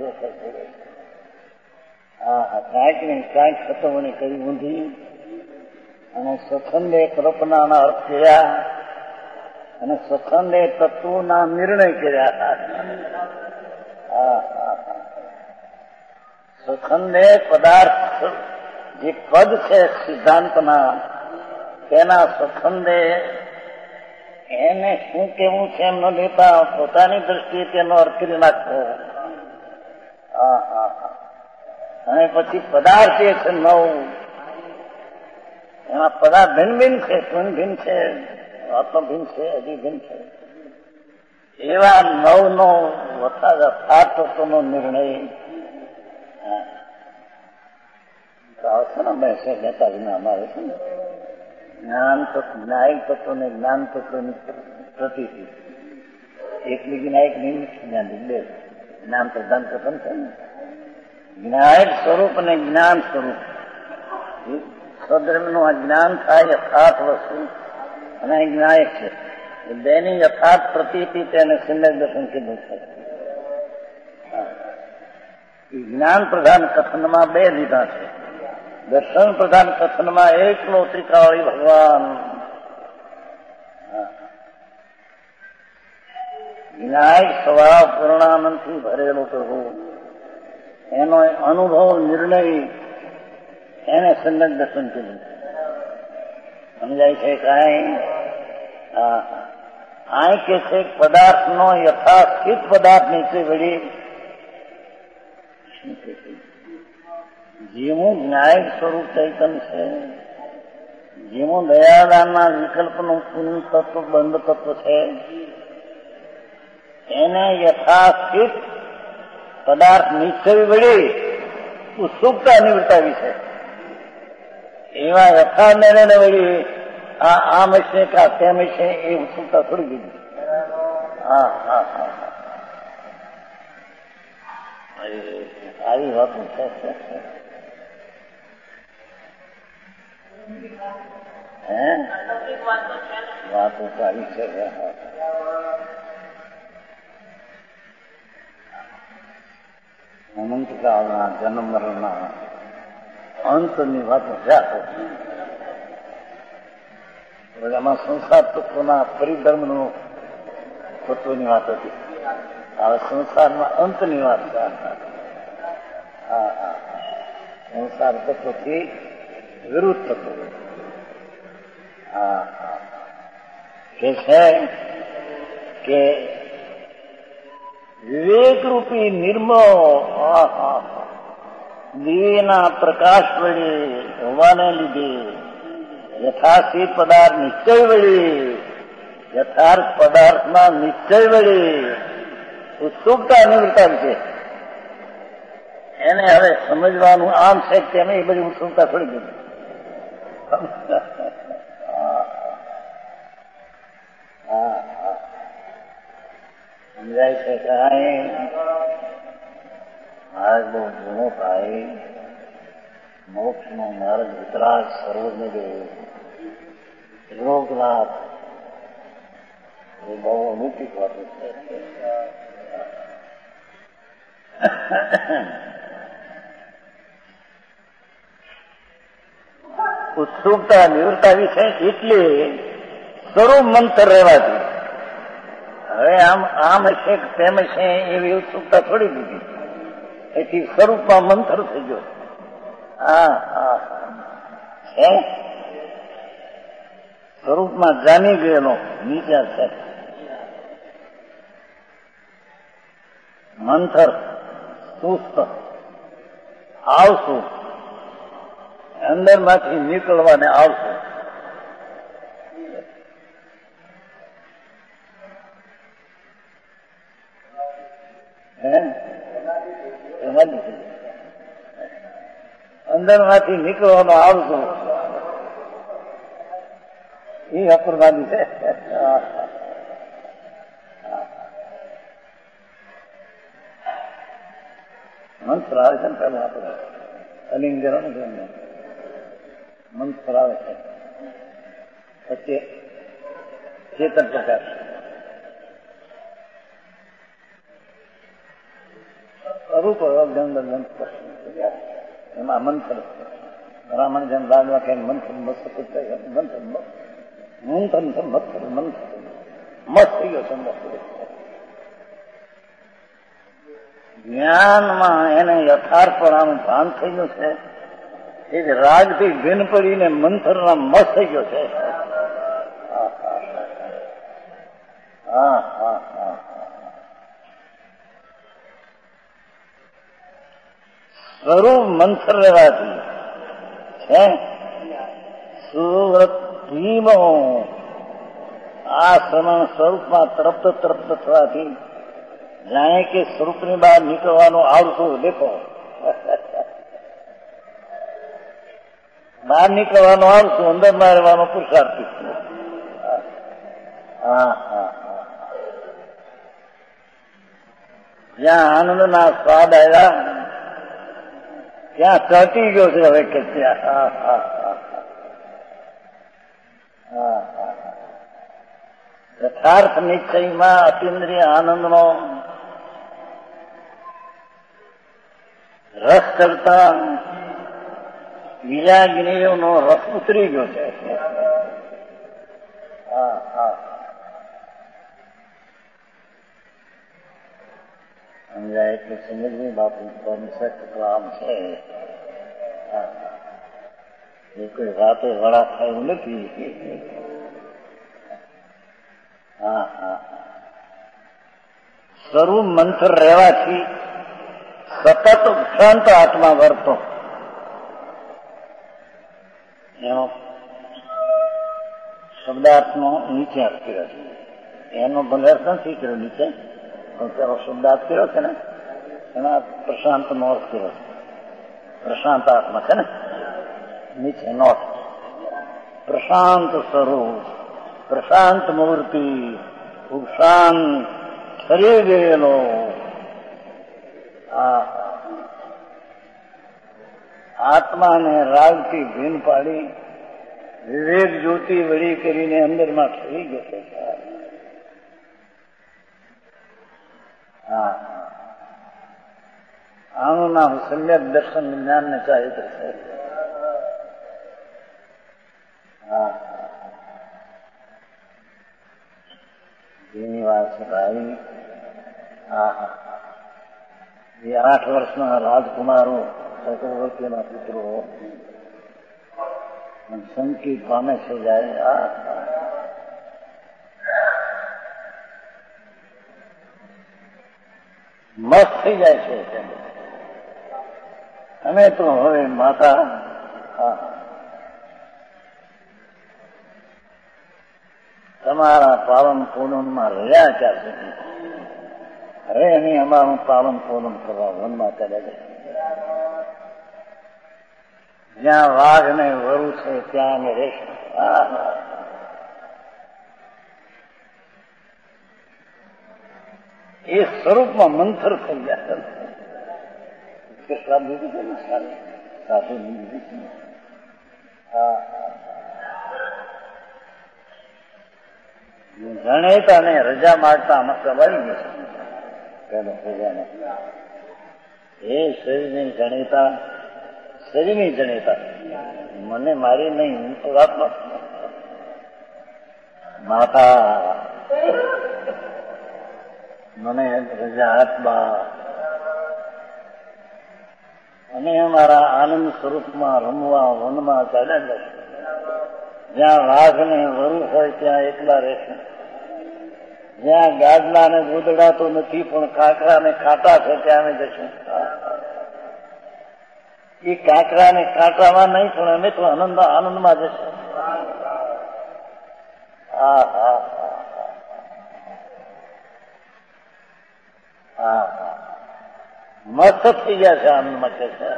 હા હા કાંઈક ને કાંઈક ખતમોને કરી ઊંધી અને સખંડે કલ્પનાના અર્થ કર્યા અને સખંડે તત્વોના નિર્ણય કર્યા. હા હા સખંડે પદાર્થ જે પદ છે સિદ્ધાંતના તેના સખંડે એને શું કેવું છે એમ ન લેતા પોતાની દ્રષ્ટિએ તેનો અર્થ કરી નાખવો. હા હા અને પછી પદાર્થ એ છે નવ. એમાં પદાર્થ ભિન્ન ભિન્ન છે, ભિન્ન ભિન્ન છે, આત્મ ભિન્ન છે, અજી ભિન્ન છે. એવા નવ નો યથાર્થનો નિર્ણય આવશે ને બેસે લેતા વિના અમારે છે ને જ્ઞાન તત્વ ન્યાયિક તત્વ ને જ્ઞાન તત્વની પ્રતિથી એકલી જ્ઞાયિક નહીં જ્ઞાન બે જ્ઞાન પ્રધાન કથન છે ને જ્ઞાયક સ્વરૂપ અને જ્ઞાન સ્વરૂપ સ્વધર્મનું આ જ્ઞાન થાય યથાર્થ વસ્તુ અને જ્ઞાયક છે. બેની યથાર્થ પ્રતિથી તેને સિંધક દર્શન કીધું છે. જ્ઞાન પ્રધાન કથનમાં બે લીધા છે. દર્શન પ્રધાન કથનમાં એકલો ત્રિકાળી ભગવાન જ્ઞાયક સ્વભાવ પૂર્ણાનંદથી ભરેલો પ્રભુ એનો અનુભવ નિર્ણય એને સંગત દર્શન કીધું. સમજાય છે કાંઈ? હા આ કે છે પદાર્થનો યથાસ્થિત પદાર્થ નીચે વળી જેવું ન્યાયિક સ્વરૂપ ચૈતન્ય છે, જેવું દયાદાનના વિકલ્પનું પૂર્ણ તત્વ બંધ તત્વ છે, એને યથાસ્થિત પદાર્થ નીચે વળી ઉત્સુકતા નિવૃત્તાવી છે. એવા યથા નિર્ણય વળી આ આમ હશે કે આ તેમ હશે એ ઉત્સુકતા થોડી દીધી. હા હા હા આવી વાતો છે. હે વાતો તો આવી છે. અનંતકાળના જન્મ મરણના અંતની વાતો છે. આમાં સંસાર તત્વના પરિધર્મનું તત્વની વાત હતી. હવે સંસારમાં અંતની વાત છે. હા હા સંસાર તત્વથી વિરુદ્ધ તત્વ. હા હા કે છે કે વિવેકરૂપી નિર્મળ દિવ્યના પ્રકાશ વડે હોવાને લીધે યથાર્થી પદાર્થ નિશ્ચય વડે યથાર્થ પદાર્થના નિશ્ચય વડે ઉત્સુકતા નિવૃત્તા છે. એને હવે સમજવાનું આમ છે તેમ એ બધી ઉત્સુકતા થોડી ગઈ. સમજાય છે કાંઈ માર્ગ બહુ જૂનો ભાઈ મોક્ષ નો માર્ગ વિતરાગ સર્વજ્ઞ દેવ યોગનાથ એ બહુ અનુકૂળ વાત છે. ઉત્સુકતા નિવૃત્તા વિશે એટલે સ્વરૂપ મંત્ર રહેવાથી. હવે આમ આમ હશે તેમ હશે એવી ઉત્સુકતા છોડી દીધી. એથી સ્વરૂપમાં મંથર થઈ ગયો. હા હા છે સ્વરૂપમાં જાણી ગયેલો વિચાર છે. મંથર સુસ્ત આવશું અંદર માંથી નીકળવાને આવશું. અંદર માંથી નીકળવાનો આવશું એ અપૂર્વાની છે. મંત્ર આવે છે ને પેલા આપણે અલિંગર મંત્ર આવે છે પછી ચેતન પ્રકાશ અરૂપ એમાં મંત્ર બ્રાહ્મણ જેમ લાગવા કે મંત્ર મંથન મંથન મંથન મસ્ત થઈ ગયો સંદેશ. જ્ઞાનમાં એને યથાર્થપણાનું ભાન થઈ ગયું છે. એ રાગથી ભીન પડીને મંથરના મસ્ત થઈ ગયો છે. હા હા હા સ્વરૂપ મંથર રહેવાથી છે સુરત ભીમો આ શ્રવણ સ્વરૂપમાં તરપ્ત તરપ્ત થવાથી જાણે કે સ્વરૂપની બહાર નીકળવાનું આવડતું દેખો બહાર નીકળવાનું આવડતું અંદર માં રહેવાનો પુરુષાર્થ. હા હા જ્યાં આનંદ ના સ્વાદ આવ્યા ત્યાં ચટી ગયો છે. હવે કે ત્યાં હા હા હા હા યથાર્થ નિશ્ચયમાં અતિન્દ્રિય આનંદનો રસ કરતા વિરાગીનો રસ ઉતરી ગયો છે. હા હા સમજાય એટલે સમજવી બાપુ આમ છે. એ કોઈ વાતે વડા થયું નથી. હા હા સ્વરૂપ મંથર રહેવાથી સતત શાંત આત્મા વર્તો એનો શબ્દાર્થનો નીચે અર્થ કર્યો છે. એનો ભલે અર્થ નથી કર્યો નીચે પણ પેલો શબ્દાર્થ કર્યો છે ને એના પ્રશાંત નો અર્થ કર્યો છે. પ્રશાંત આત્મા છે ને નીચે નોટ પ્રશાંત સ્વરૂપ પ્રશાંત મૂર્તિ ઉપશાંત ઠરી ગયેલો આ આત્માને રાગથી ભીન પાડી વિવેક જ્યોતિ વળી કરીને અંદરમાં ઠરી ગયો. હા આનું નામ સમ્યક દર્શન જ્ઞાન ને ચારિત્ર છે. હા ભાઈ હા એ આઠ વર્ષના રાજકુમારો ચક્રવર્તીના પુત્રો સંકિત પામે છે જાય આ મસ્ત થઈ જાય છે. અમે તો હવે માતા તમારા પાલન પોલનમાં રહ્યા ત્યાં સુધી હવે એની અમારું પાલન પોલન કરવા વનમાં ચાલે છે. જ્યાં વાઘ ને વરુ છે ત્યાં અમે રહેશું. એ સ્વરૂપમાં મંથર થઈ ગયા. સાધુ સાધુ જણેતા ને રજા માગતા આમાં સવારી ગઈ છે. પેલો રજાને એ શરીરની જણેતા શરીરની જણેતા મને મારી નહીં હું તો આત્મા માતા મને રજા આત્મા અને અમારા આનંદ સ્વરૂપમાં રમવા વનમાં ચાલ્યા જશે. જ્યાં વાઘ ને વરુ હોય ત્યાં એકલા રહેશે. જ્યાં ગાડલા ને ગોદડા તો નથી પણ કાંકરા ને કાંટા છે ત્યાં અમે જશું. એ કાંકરા ને કાંટામાં નહીં પણ અમે તો આનંદ આનંદમાં જશું. હા હા હા હા મસ્ત થઈ ગયા છે આનંદમાં કે છે.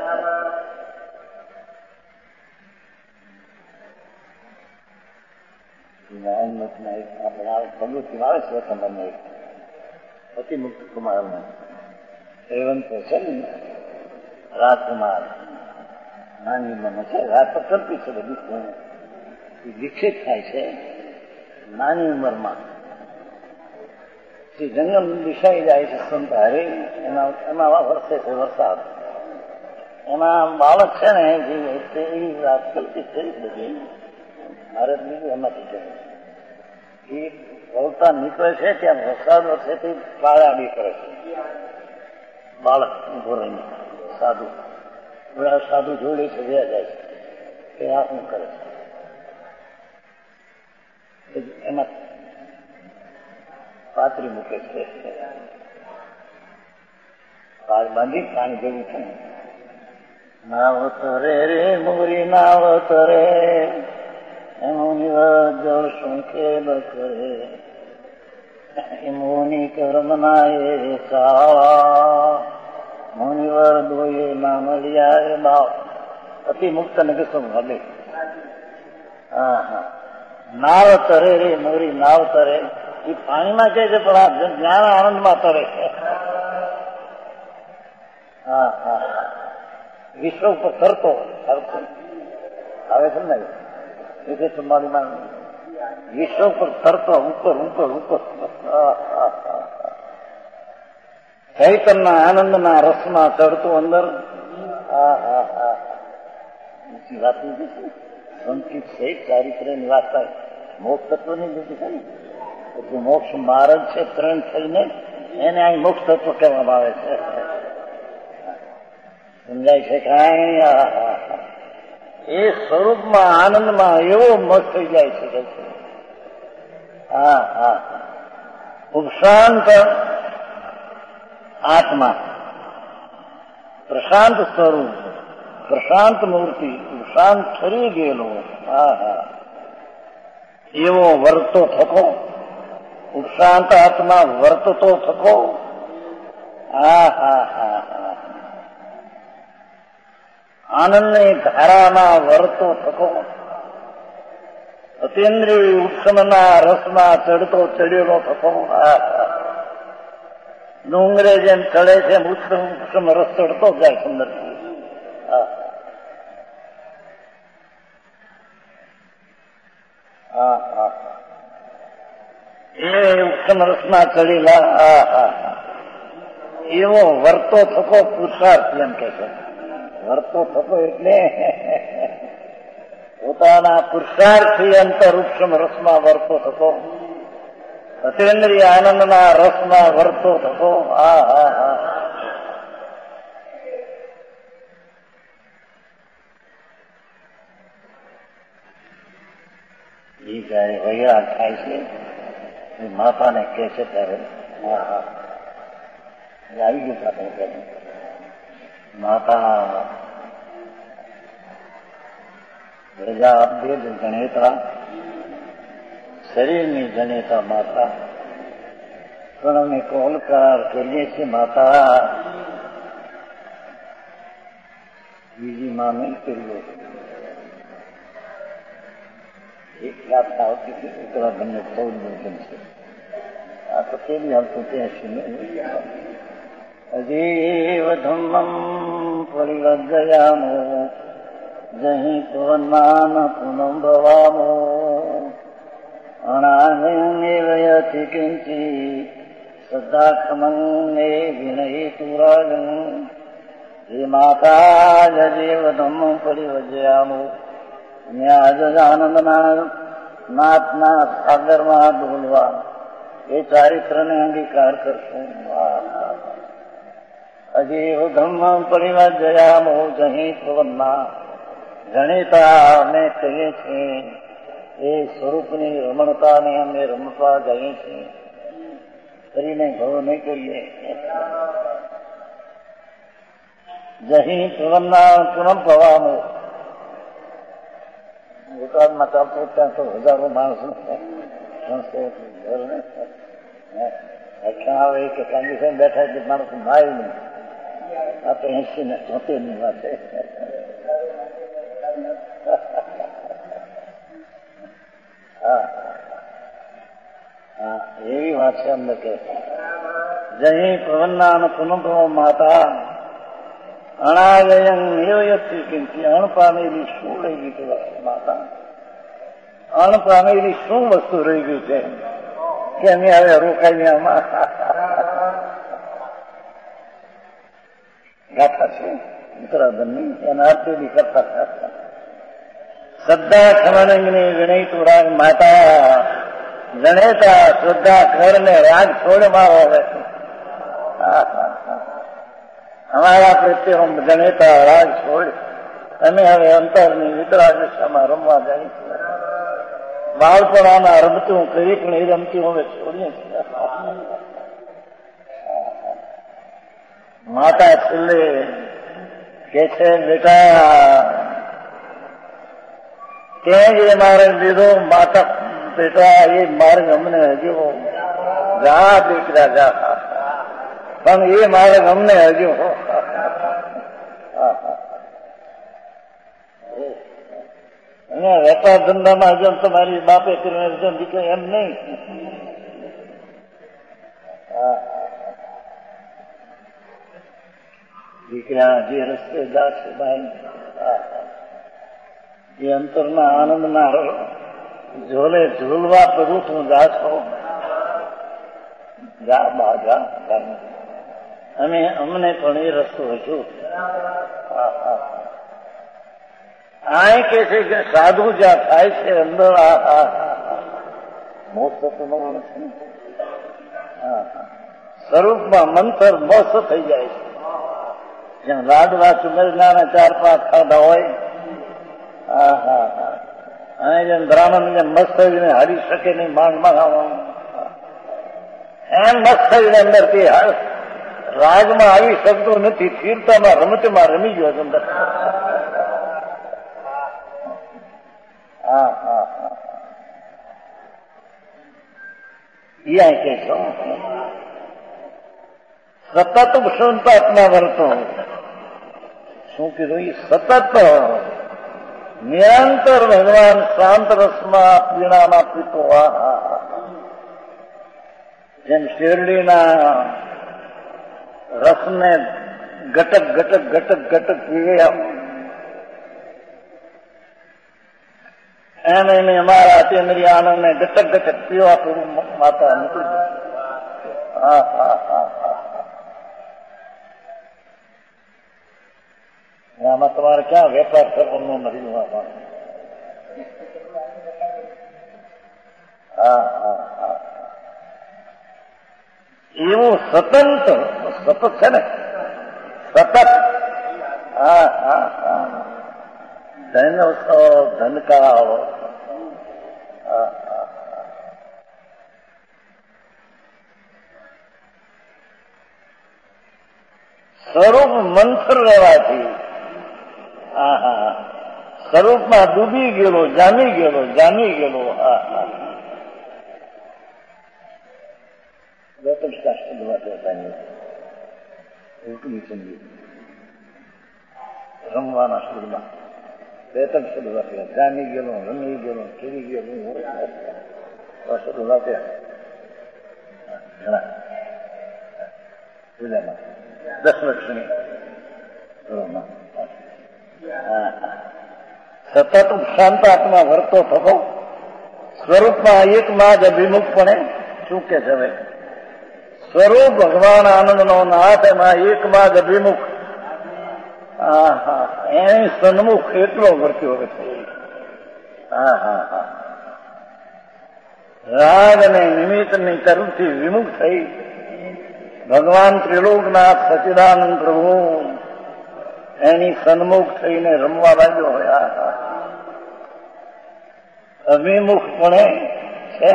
ભગવતી આવે છે તમને અતિ મુક્ત કુમાર એવંત છે ને રાજકુમાર નાની મને છે રાત કરતી છે બધું વિકસિત થાય છે નાની ઉંમરમાં. જંગલ દિશાઈ જાય છે સંત હરે એના એમાં વરસે છે વરસાદ. એમાં બાળક છે ને જે એવી વાત કરતી થઈ બધી મારે બીજું એમાંથી જાય એ વળતા નીકળે છે ત્યાં વરસાદ વરસે તે પાળા બી કરે છે. બાળક ઉભો રહીને સાધુ બધા સાધુ જોડે છે વ્યા જાય છે એ આ શું કરે છે એમાં પાત્રી મૂકે છે. બાંધી પાણી જેવું છે ને નાવતરે રે મોરી નાવતરે એનું જળ શું ખેલ કરે મોની કર્મના એ શાળા મુનિવર દોએ નામ લિયા નાવ અતિ મુક્ત ને કશું ભલે હા હા નાવ તરે રે મોરી નાવ તરે એ પાણીમાં કહે છે પણ આ જ્ઞાન આનંદમાં તરે છે. હા હા વિશ્વ ઉપર તરતો આવે છે ને એ ચુમ્માલીમાં વિશ્વ ઉપર તરતો ઉપર ઉપર ઉપર ચૈતનના આનંદના રસમાં ચડતો અંદર. હા હા હા ઊંચી વાત લીધી છે સંકિત સહિત ચારિત્ર્યની વાત થાય મોક્ષ તત્વની લીધી છે ને પછી મોક્ષ માર્ગ છે ત્રણ થઈને એને અહીં મોક્ષ તત્વ કહેવામાં આવે છે. સમજાય છે કાંઈ એ સ્વરૂપમાં આનંદમાં એવો મસ્ત થઈ જાય છે કે હા હા ઉપશાંત આત્મા પ્રશાંત સ્વરૂપ પ્રશાંત મૂર્તિ ઉપશાંત ઠરી ગયેલો હા હા એવો વર્તો થકો ઉપશાંત આત્મા વર્તતો થકો. હા હા હા હા આનંદની ધારામાં વર્તો થકો અતિન્દ્રિય ઉત્સમના રસમાં ચડતો ચડેલો થકો. ડુંગરે જેમ ચડે છે ઉત્સમ રસ ચડતો જાય સુંદર. હા હા એ ઉત્સમ રસમાં ચડેલા હા હા એવો વર્તો થકો પુરુષાર્થ એમ કે છે. વર્તો થકો એટલે પોતાના પુરુષાર્થથી અંતર ઉત્સમ રસમાં વર્તો થકો. અતિન્દ્રિય આનંદના રસમાં વર્તો થતો. હા હા હા એ જયારે વૈરાગ થાય છે એ માતાને કે છે ત્યારે હા હા આવી ગયું આપણે માતા પ્રજા ભેદ જણેતા શરીરની જણેતા માતા પણ અમે કોલ કરાર કરીએ છીએ માતા બીજી માં નહીં કરીએ. એક વાત આવતી હતી ઉત્તરા બંને ચૌદ મિનિટ છે. આ તો કેવી હાલતું ત્યાં છે અજીવ ધમ્મમ પરિવર્જયામો જહી પવનમાન પુનઃ ભવામો અણાહયતિ કિંચી શ્રદ્ધાખમંગે વિનયતુરાગં હે માતા જજીવ ધમ્મમ પરિવર્જયામો આનંદના નાથના સાગરમાં ડોલવા એ ચારિત્રને અંગીકાર કરશું. અજીવ ધમ્મ પરિવાર જયામો જહી પવનમાં જણેતા અમે કહીએ છીએ એ સ્વરૂપની રમણતાને અમે રમવા જઈએ છીએ કરીને ઘણો નહીં કરીએ. જહી પવનના પુનઃ ભવામો દુકાનમાં ચાલતો ત્યાં તો હજારો માણસો આવે કે કન્ડિશન બેઠા એટલે માણસ માય નહીં. આ તો એસી ને ચોતેર ની વાત છે. હા એવી વાત છે અમને કે જહી પવનના પુનઃ માતા અણાવયં નિયોયથી કિંમતી અણ પામેલી શું રહી ગઈ છે માતા? અણ પામેલી શું વસ્તુ રહી ગઈ છે કે અમે હવે રોકાઈને આમાં ગાથા છે ઉત્તરાધનની એના અર્થે બી કરતા શ્રદ્ધા ખમનંગની વિનય તુરાગ માતા જણેતા શ્રદ્ધા કરને રાગ છોડ મારો હવે અમારા પ્રત્યે જણેતા રાગ છોડ અમે હવે અંતરની વિતરાગ દિશામાં રમવા જાય છે. બાળપણાના રમતું કરી પણ એ રમતી હવે છોડીએ છીએ. માતા છેલ્લે કે છે બેટા કે જે માર્ગ દીધો માતા બેટા એ માર્ગ અમને હજુ જા દીકરા જા પણ એ માર્ગ અમને હજુ અહીંયા વેપાર ધંધામાં હજુ તમારી બાપે કરીને હજુ દીકરા એમ નહીં. દીકરા જે રસ્તે જાશે ભાઈ એ અંતરના આનંદના ઝોલે ઝૂલવા પડું તું જાશો જા બા જા અને અમને પણ એ રસ્તો હજુ આ કે છે કે સાધુ જ્યાં થાય છે અંદર આ મોક્ષ તો નથી સ્વરૂપમાં મંતર મોક્ષ થઈ જાય છે. જ્યાં લાડવા સુમેરનાના ચાર પાંચ ખાધા હોય હા હા હા અને જેમ બ્રાહ્મણ જેમ મસ્ત થઈને હારી શકે નહીં માંગ માંગવાનું એમ મસ્ત થઈને અંદરથી રાજમાં આવી શકતો નથી. સ્થિરતામાં રમતમાં રમી ગયો છે અંદર. હા હા હા યા કે છો સતત શુદ્ધાત્મા વર્તો શું કીધું એ સતત નિરંતર ભગવાન શાંત રસમાં પીણામાં પીતો જેમ શેરડીના રસને ઘટક ઘટક ઘટક ઘટક પીવે એમ એને અમારા અતિન્દ્રિય આનંદને ઘટક ઘટક પીવા પૂરું માતા નીકળી. હા હા હા હા આમાં તમારે ક્યાં વેપાર કરવાનો નથી. હા હા હા એવું સતંત સતત છે ને, સતત. હા હા હા ધન ધનકાવ. સ્વરૂપ મંત્ર રહેવાથી હા હા સ્વરૂપમાં ડૂબી ગયેલો, જામી ગયેલો, જામી ગયેલો. હા હા રમવાના શબ્દમાં બે ત્રણ શબ્દ વાપર્યા. જામી ગયેલો, રમી ગયેલો, ખીરી ગયેલું શબ્દ વાપર્યા ઘણા પૂજામાં દસ લક્ષ્મી સતત શાંતાત્મા વર્તો થતો સ્વરૂપમાં એકમાં જ અભિમુખપણે શું કે છે હવે? સ્વરૂપ ભગવાન આનંદનો નાથ એમાં એકમાં જ અભિમુખ. હા હા એની સન્મુખ એટલો વર્ત્યો હવે છે. હા હા હા રાગ અને નિમિત્તની તરફથી વિમુખ થઈ ભગવાન ત્રિલોકનાથ સચિદાનંદ પ્રભુ એની સન્મુખ થઈને રમવા લાગ્યો હોય. અભિમુખપણે છે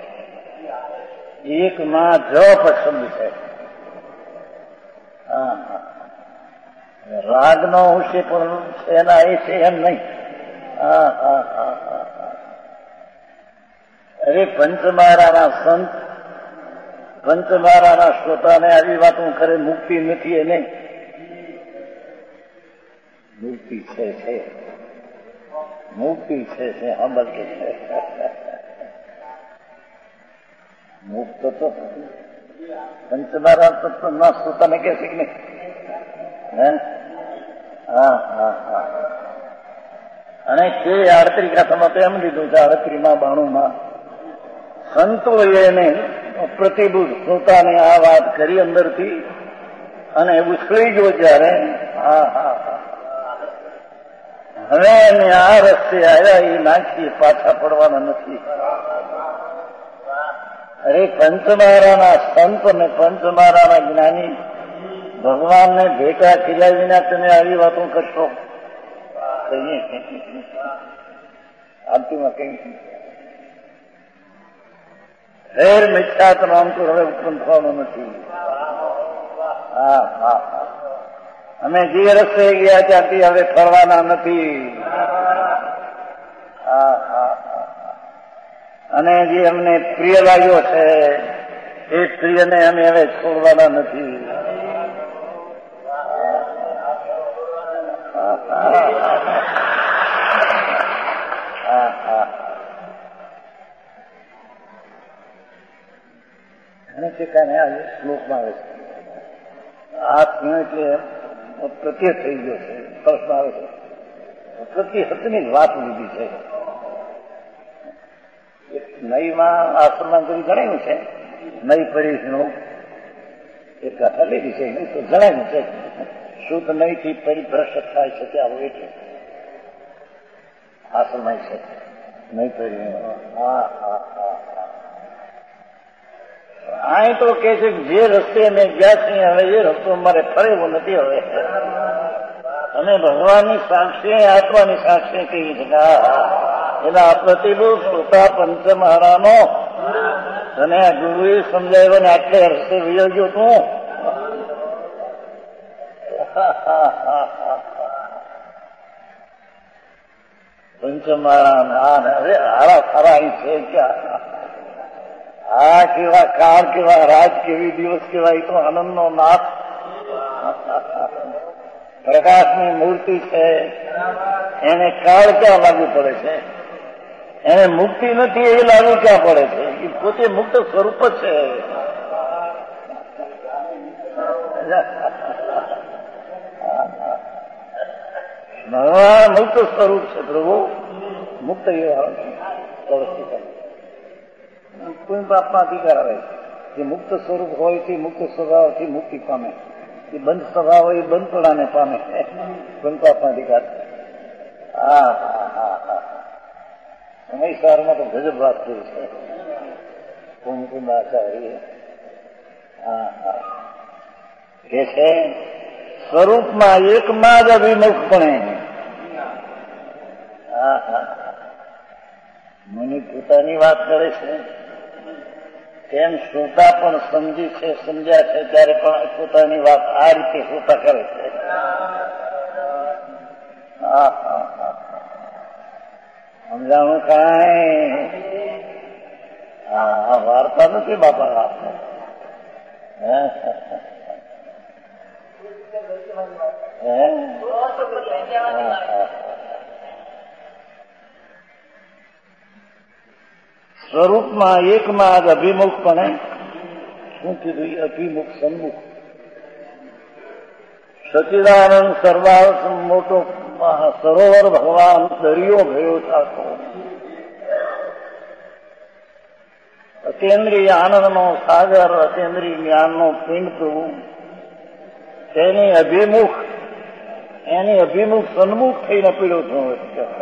એકમાં જ પસંદ છે. હા રાગનો અંશે પણ એના એ છે એમ નહીં. હા હા હા હા અરે પંચમારાના સંત પંચમારાના શ્રોતાને આવી વાતો કરે મુક્તિ નથી એને મુક્તિ છે છે મુક્તિ છે છે અમલ કે છે મુક્ત તો પંચમારા તત્વ ના શ્રોતાને કે છે કે નહીં? હા હા હા અને તે આડત્રી ગાથામાં તો એમ લીધું છે આડત્રીમાં બાણુંમાં સંતોએ એને પ્રતિબુદ્ધ શ્રોતાને આ વાત કરી અંદરથી અને ઉછળી ગયો ત્યારે હા હા હવે એને આ રસ્તે આવ્યા એ નાખી પાછા પડવાના નથી. અરે પંચમારાના સંત અને પંચમારાના જ્ઞાની ભગવાનને ભેટા કર્યા વિના તમે આવી વાતો કરશો કહીએ અંતિમમાં કઈ ફેર મિથ્યાત નામ તો હવે ઉત્પન્ન થવાનું નથી. હા હા હા અમે જે રસ્તે ગયા ત્યાંથી હવે ફરવાના નથી. હા હા અને જે અમને પ્રિય લાગ્યો છે એ પ્રિયને અમે હવે છોડવાના નથી. અને ટીકાને આજે શ્લોકમાં આવે છે આ થયું એટલે પ્રત્યે થઈ ગયો છે. પ્રશ્ન આવે છે પ્રત્યે હતની વાત લીધી છે. નહીમાં આશ્રમમાં કરી જણાવ્યું છે નહી પરીનું એક કથા લીધી છે એનું તો જણાવ્યું છે શુદ્ધ નહીથી પરિભ્રષ્ટ થાય છે ત્યાં હોય છે આશ્રમાય છે નહીં પરી. હા હા હા આ તો કે છે જે રસ્તે અમે ગયા છીએ હવે એ રસ્તો અમારે ફરેવો નથી. હવે અને ભગવાનની સાક્ષી આત્માની સાક્ષી કહી છે એના પ્રતિભૂ શ્રોતા પંચમહારાનો અને આ ગુરુએ સમજાવ્યો ને આટલે રસ્તે વિયો ગયો તું. પંચમહારા હવે હારા સારા અહીં છે ક્યાં? આ કેવા કાળ કેવા રાત કેવી દિવસ કેવા એ તો આનંદનો નાથ પ્રકાશની મૂર્તિ છે. એને કાળ ક્યાં લાગુ પડે છે? એને મુક્તિ નથી એ લાગુ ક્યાં પડે છે? એ પોતે મુક્ત સ્વરૂપ જ છે. ભગવાન મુક્ત સ્વરૂપ છે પ્રભુ મુક્ત એવા કોઈ બાપમાં અધિકાર આવે જે મુક્ત સ્વરૂપ હોય તે મુક્ત સ્વભાવથી મુક્તિ પામે. એ બંધ સ્વભાવ હોય એ બંધપણાને પામે. બંધ આપના અધિકાર. હા હા હા હા સમય સારમાં તો ગજબ વાત કરી છે. કુમકુંદ આચાર્ય હા હા કે છે સ્વરૂપમાં એકમાં જ અભિમુખપણે. હા હા મુનિ પોતાની વાત કરે છે તેમ શ્રોતા પણ સમજી છે, સમજ્યા છે ત્યારે પણ પોતાની વાત આ રીતે શ્રોતા કરે છે. હા હા હા સમજાણું કાંઈ હા વાર્તા નથી બાપા વાત. સ્વરૂપમાં એકમાં જ અભિમુખપણે. શું કીધું? અભિમુખ સન્મુખ. સચિદાનંદ સર્વાર્થ મોટો સરોવર ભગવાન દરિયો ગયો થાતો. અતિન્દ્રિય આનંદનો સાગર, અતિન્દ્રિય જ્ઞાનનો પિંડ પ્રભુ તેની અભિમુખ એની અભિમુખ સન્મુખ થઈને પીડો થયો.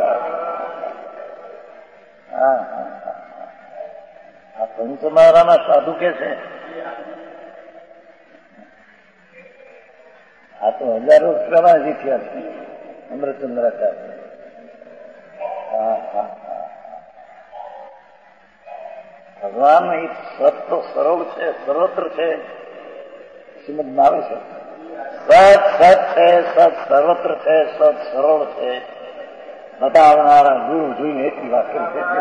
હા આ પંચમહારાના સાધુ કે છે આ તો હજારો પ્રવાસી થયા છે અમૃતચંદ્રાચાર્ય. હા હા ભગવાન એ સત તો સરળ છે, સર્વત્ર છે. શ્રીમદમાં આવે છે સત સત છે, સત સર્વત્ર છે, સત સરળ છે. બતાવનારા ગુરુ જોઈને એટલી વાત કરી છે.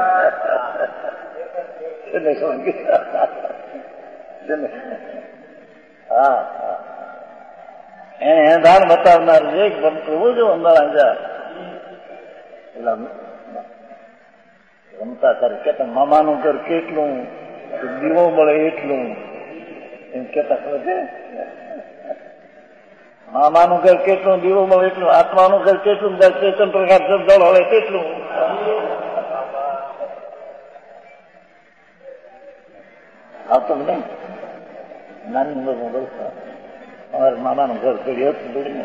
હા હા એને એધાન બતાવનાર છે. ગમતું જો અંદાજ રમતા કરે કેતા મામાનું ઘર કેટલું, દીવો મળે એટલું એમ કેતા ખબર છે. મામાનું ઘર કેટલું, દીવો મળે એટલું, આત્માનું ઘર કેટલું, ચેતન પ્રકાશ જળ હોય કેટલું. આવતો નહીં નાની ઉંમરમાં બોલતા અમારે મામાનું ઘર કર્યું હતું દોડીને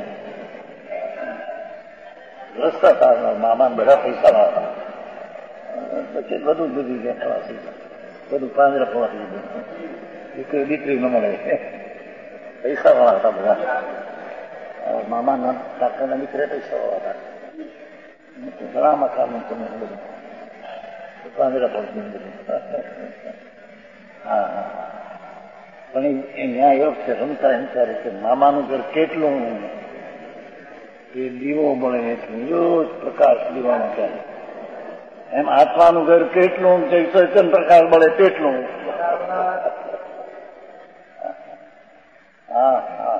રસ્તા હતા. મામા બધા પૈસા વાળા પછી બધું બધું ગયા બધું પાંજરા પવાથી દીધું. દીકરી દીકરી ન મળે પૈસા વાળા હતા બધા. મામાના કાકાના દીકરે પૈસા વાળા હતા. ઘણા મકાન તમે બધું પાંજરા પવાથી બધું. હા હા પણ એ ન્યાય યોગ છે. રમતા એમ ત્યારે કે મામાનું ઘર કેટલું એ દીવો મળે એટલું રોજ પ્રકાશ દીવાનો ત્યારે એમ આત્માનું ઘર કેટલું ચૈતન પ્રકાશ મળે તેટલું. હા હા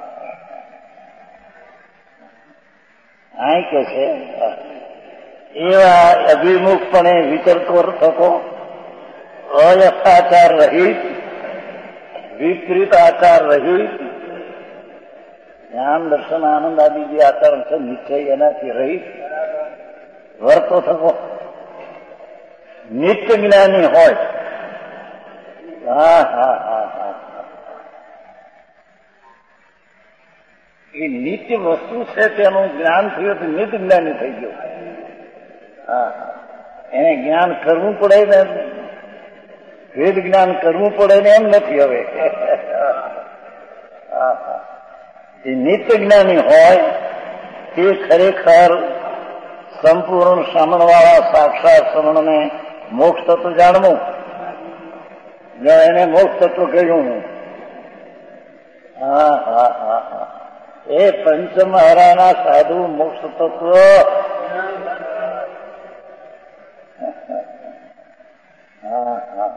આ કે છે એવા અભિમુખપણે વિચરતો થતો અયથાચાર રહિત, વિપરીત આચાર રહિત, જ્ઞાન દર્શન આનંદ આદિ જે આચાર છે નિશ્ચય એનાથી રહિત વર્તો થતો નિત્ય જ્ઞાની હોય. હા હા હા હા એ નિત્ય વસ્તુ છે તેનું જ્ઞાન થયું તો નિત્ય જ્ઞાની થઈ ગયું. હા એને જ્ઞાન કરવું પડે ને, વેદ જ્ઞાન કરવું પડે ને એમ નથી હવે. એ નિત્ય જ્ઞાની હોય તે ખરેખર સંપૂર્ણ શ્રમણવાળા સાક્ષાત શ્રમણને મોક્ષ તત્વ જાણવું. એને મોક્ષ તત્વ કહ્યું. હા હા હા હા એ પંચમહારાના સાધુ મોક્ષ તત્વ હા હા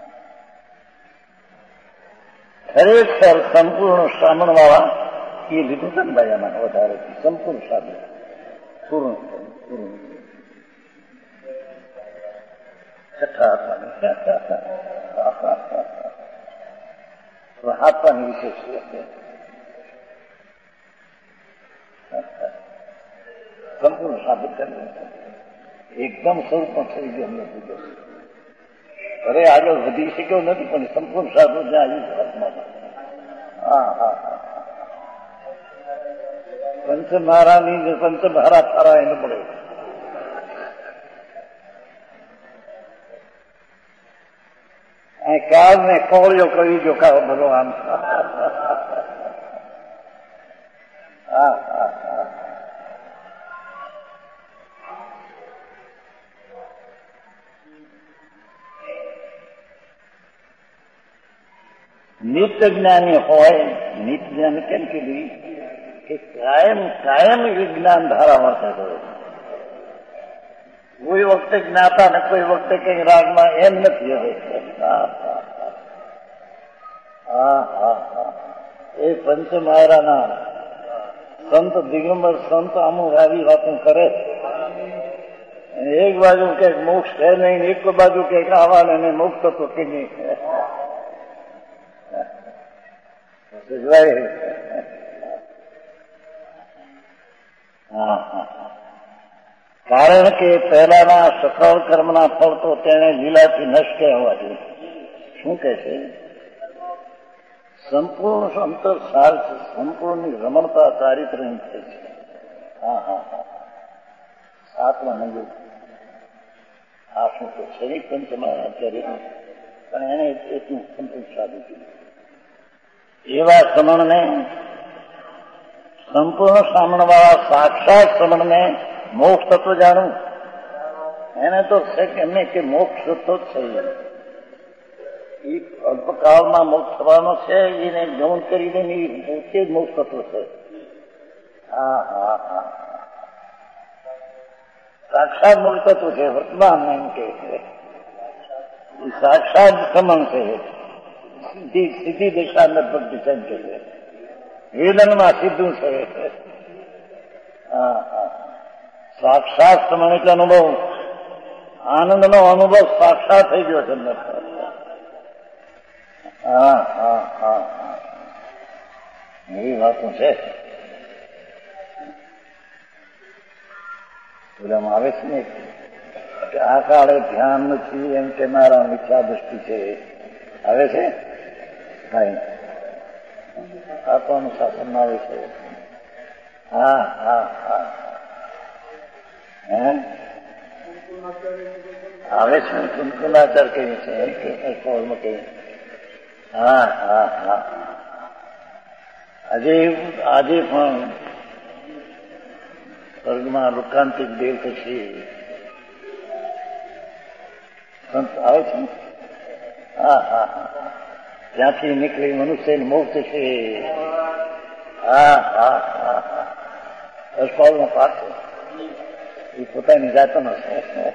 ખરેખર સંપૂર્ણ શ્રામણ વાળા એ લીધું છે ને ભાઈ આમાં વધારે સંપૂર્ણ સાધુ પૂર્ણ પૂર્ણ છઠ્ઠા આપવાની આપવાની વિશેષ સંપૂર્ણ સાબિત કર્યું. એકદમ સ્વરૂપમાં થઈ ગયો નથી ગયો. અરે આગળ વધી શક્યો નથી પણ સંપૂર્ણ સાધુ ત્યાં આવ્યું. હા હા હા પંચમહારાની પંચમહારા તારા એને મળે. કાળ ને કોળિયો કરી ગયો કાળ ભગવાન. નિત્ય જ્ઞાની હોય, નિત્ય જ્ઞાની કેમ કીધું કે કાયમ કાયમ વિજ્ઞાન ધારા વર્તા કરે. કોઈ વખતે જ્ઞાતા ને કોઈ વખતે કઈ રાગમાં એમ નથી હવે. હા હા હા એ પંચમહારાના સંત દિગંબર સંત અમુક આવી વાતો કરે. એક બાજુ કઈક મોક્ષ છે નહીં, એક બાજુ કઈક આવા ને મુક્ત તો કે નહીં. કારણ કે પહેલાના સફળ કર્મના ફળ તો તેને લીલાથી નષ્ટ હોવા જોઈએ. શું કે છે? સંપૂર્ણ અંતર સાર છે, સંપૂર્ણની રમણતા ચારિત્રની છે. હા હા હા સાતમા નંબર આ શું તો છે પંચમા આચાર્ય, પણ એને એટલું સંપૂર્ણ સાધું છે. એવા શ્રમણને સંપૂર્ણ શ્રમણવાળા સાક્ષાત શ્રમણને મોક્ષ તત્વ જાણવું, એને તો છે કે એમને કે મોક્ષ તો જ છે. એ અલ્પકાળમાં મોક્ષ થવાનો છે, એને ગૌણ કરીને પોતે જ મોક્ષ તત્વ છે. હા હા હા સાક્ષાત મોક્ષ તત્વ છે. વર્તમાન એમ કે સાક્ષાત શ્રમણ છે. સીધી સીધી દિશા લગભગ દિશા કે છે. વેદનમાં સીધું છે. હા હા સાક્ષાત શ્રમણ એટલે અનુભવ, આનંદનો અનુભવ સાક્ષાત થઈ ગયો છે. હા હા હા હા એવી વાતો છે. બોલવામાં આવે છે ને કે આ કાળે ધ્યાન નથી એમ કે મારા મિથ્યા દૃષ્ટિ છે. આવે છે કઈ આપવાનું શાસન આવે છે. હા હા હા હે આવે છે કુંકુલાચાર કહ્યું છે કહ્યું. હા હા હા આજે આજે પણ સ્વર્ગમાં લુકાંતિક દેવ પછી સંત આવે છે. હા હા ત્યાંથી નીકળી મનુષ્ય મુક્ત છે. હા હા હા અસ્પાલનો પાક છે. એ પોતાની જાતનો છે.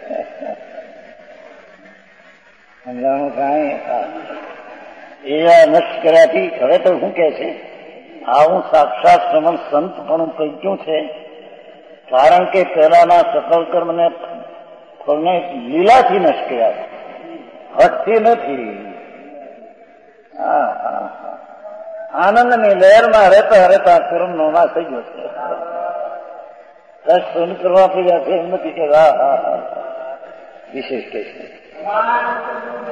સમજાણું કાંઈ એવા નષ્ટ કર્યાથી હવે તો શું કે છે આવું સાક્ષાત શ્રમણ સંત પણ કહ્યું છે. કારણ કે પહેલાના સફળ કર્મને ફળને લીલાથી નષ્ટ કર્યા, હઠથી નથી. હા હા હા આનંદની લહેરમાં રહેતા રહેતા કર્મનો નાશ થઈ ગયો છે. સહન કરવા પડ્યા છે એમ નથી કે હા હા હા વિશેષ કે છે.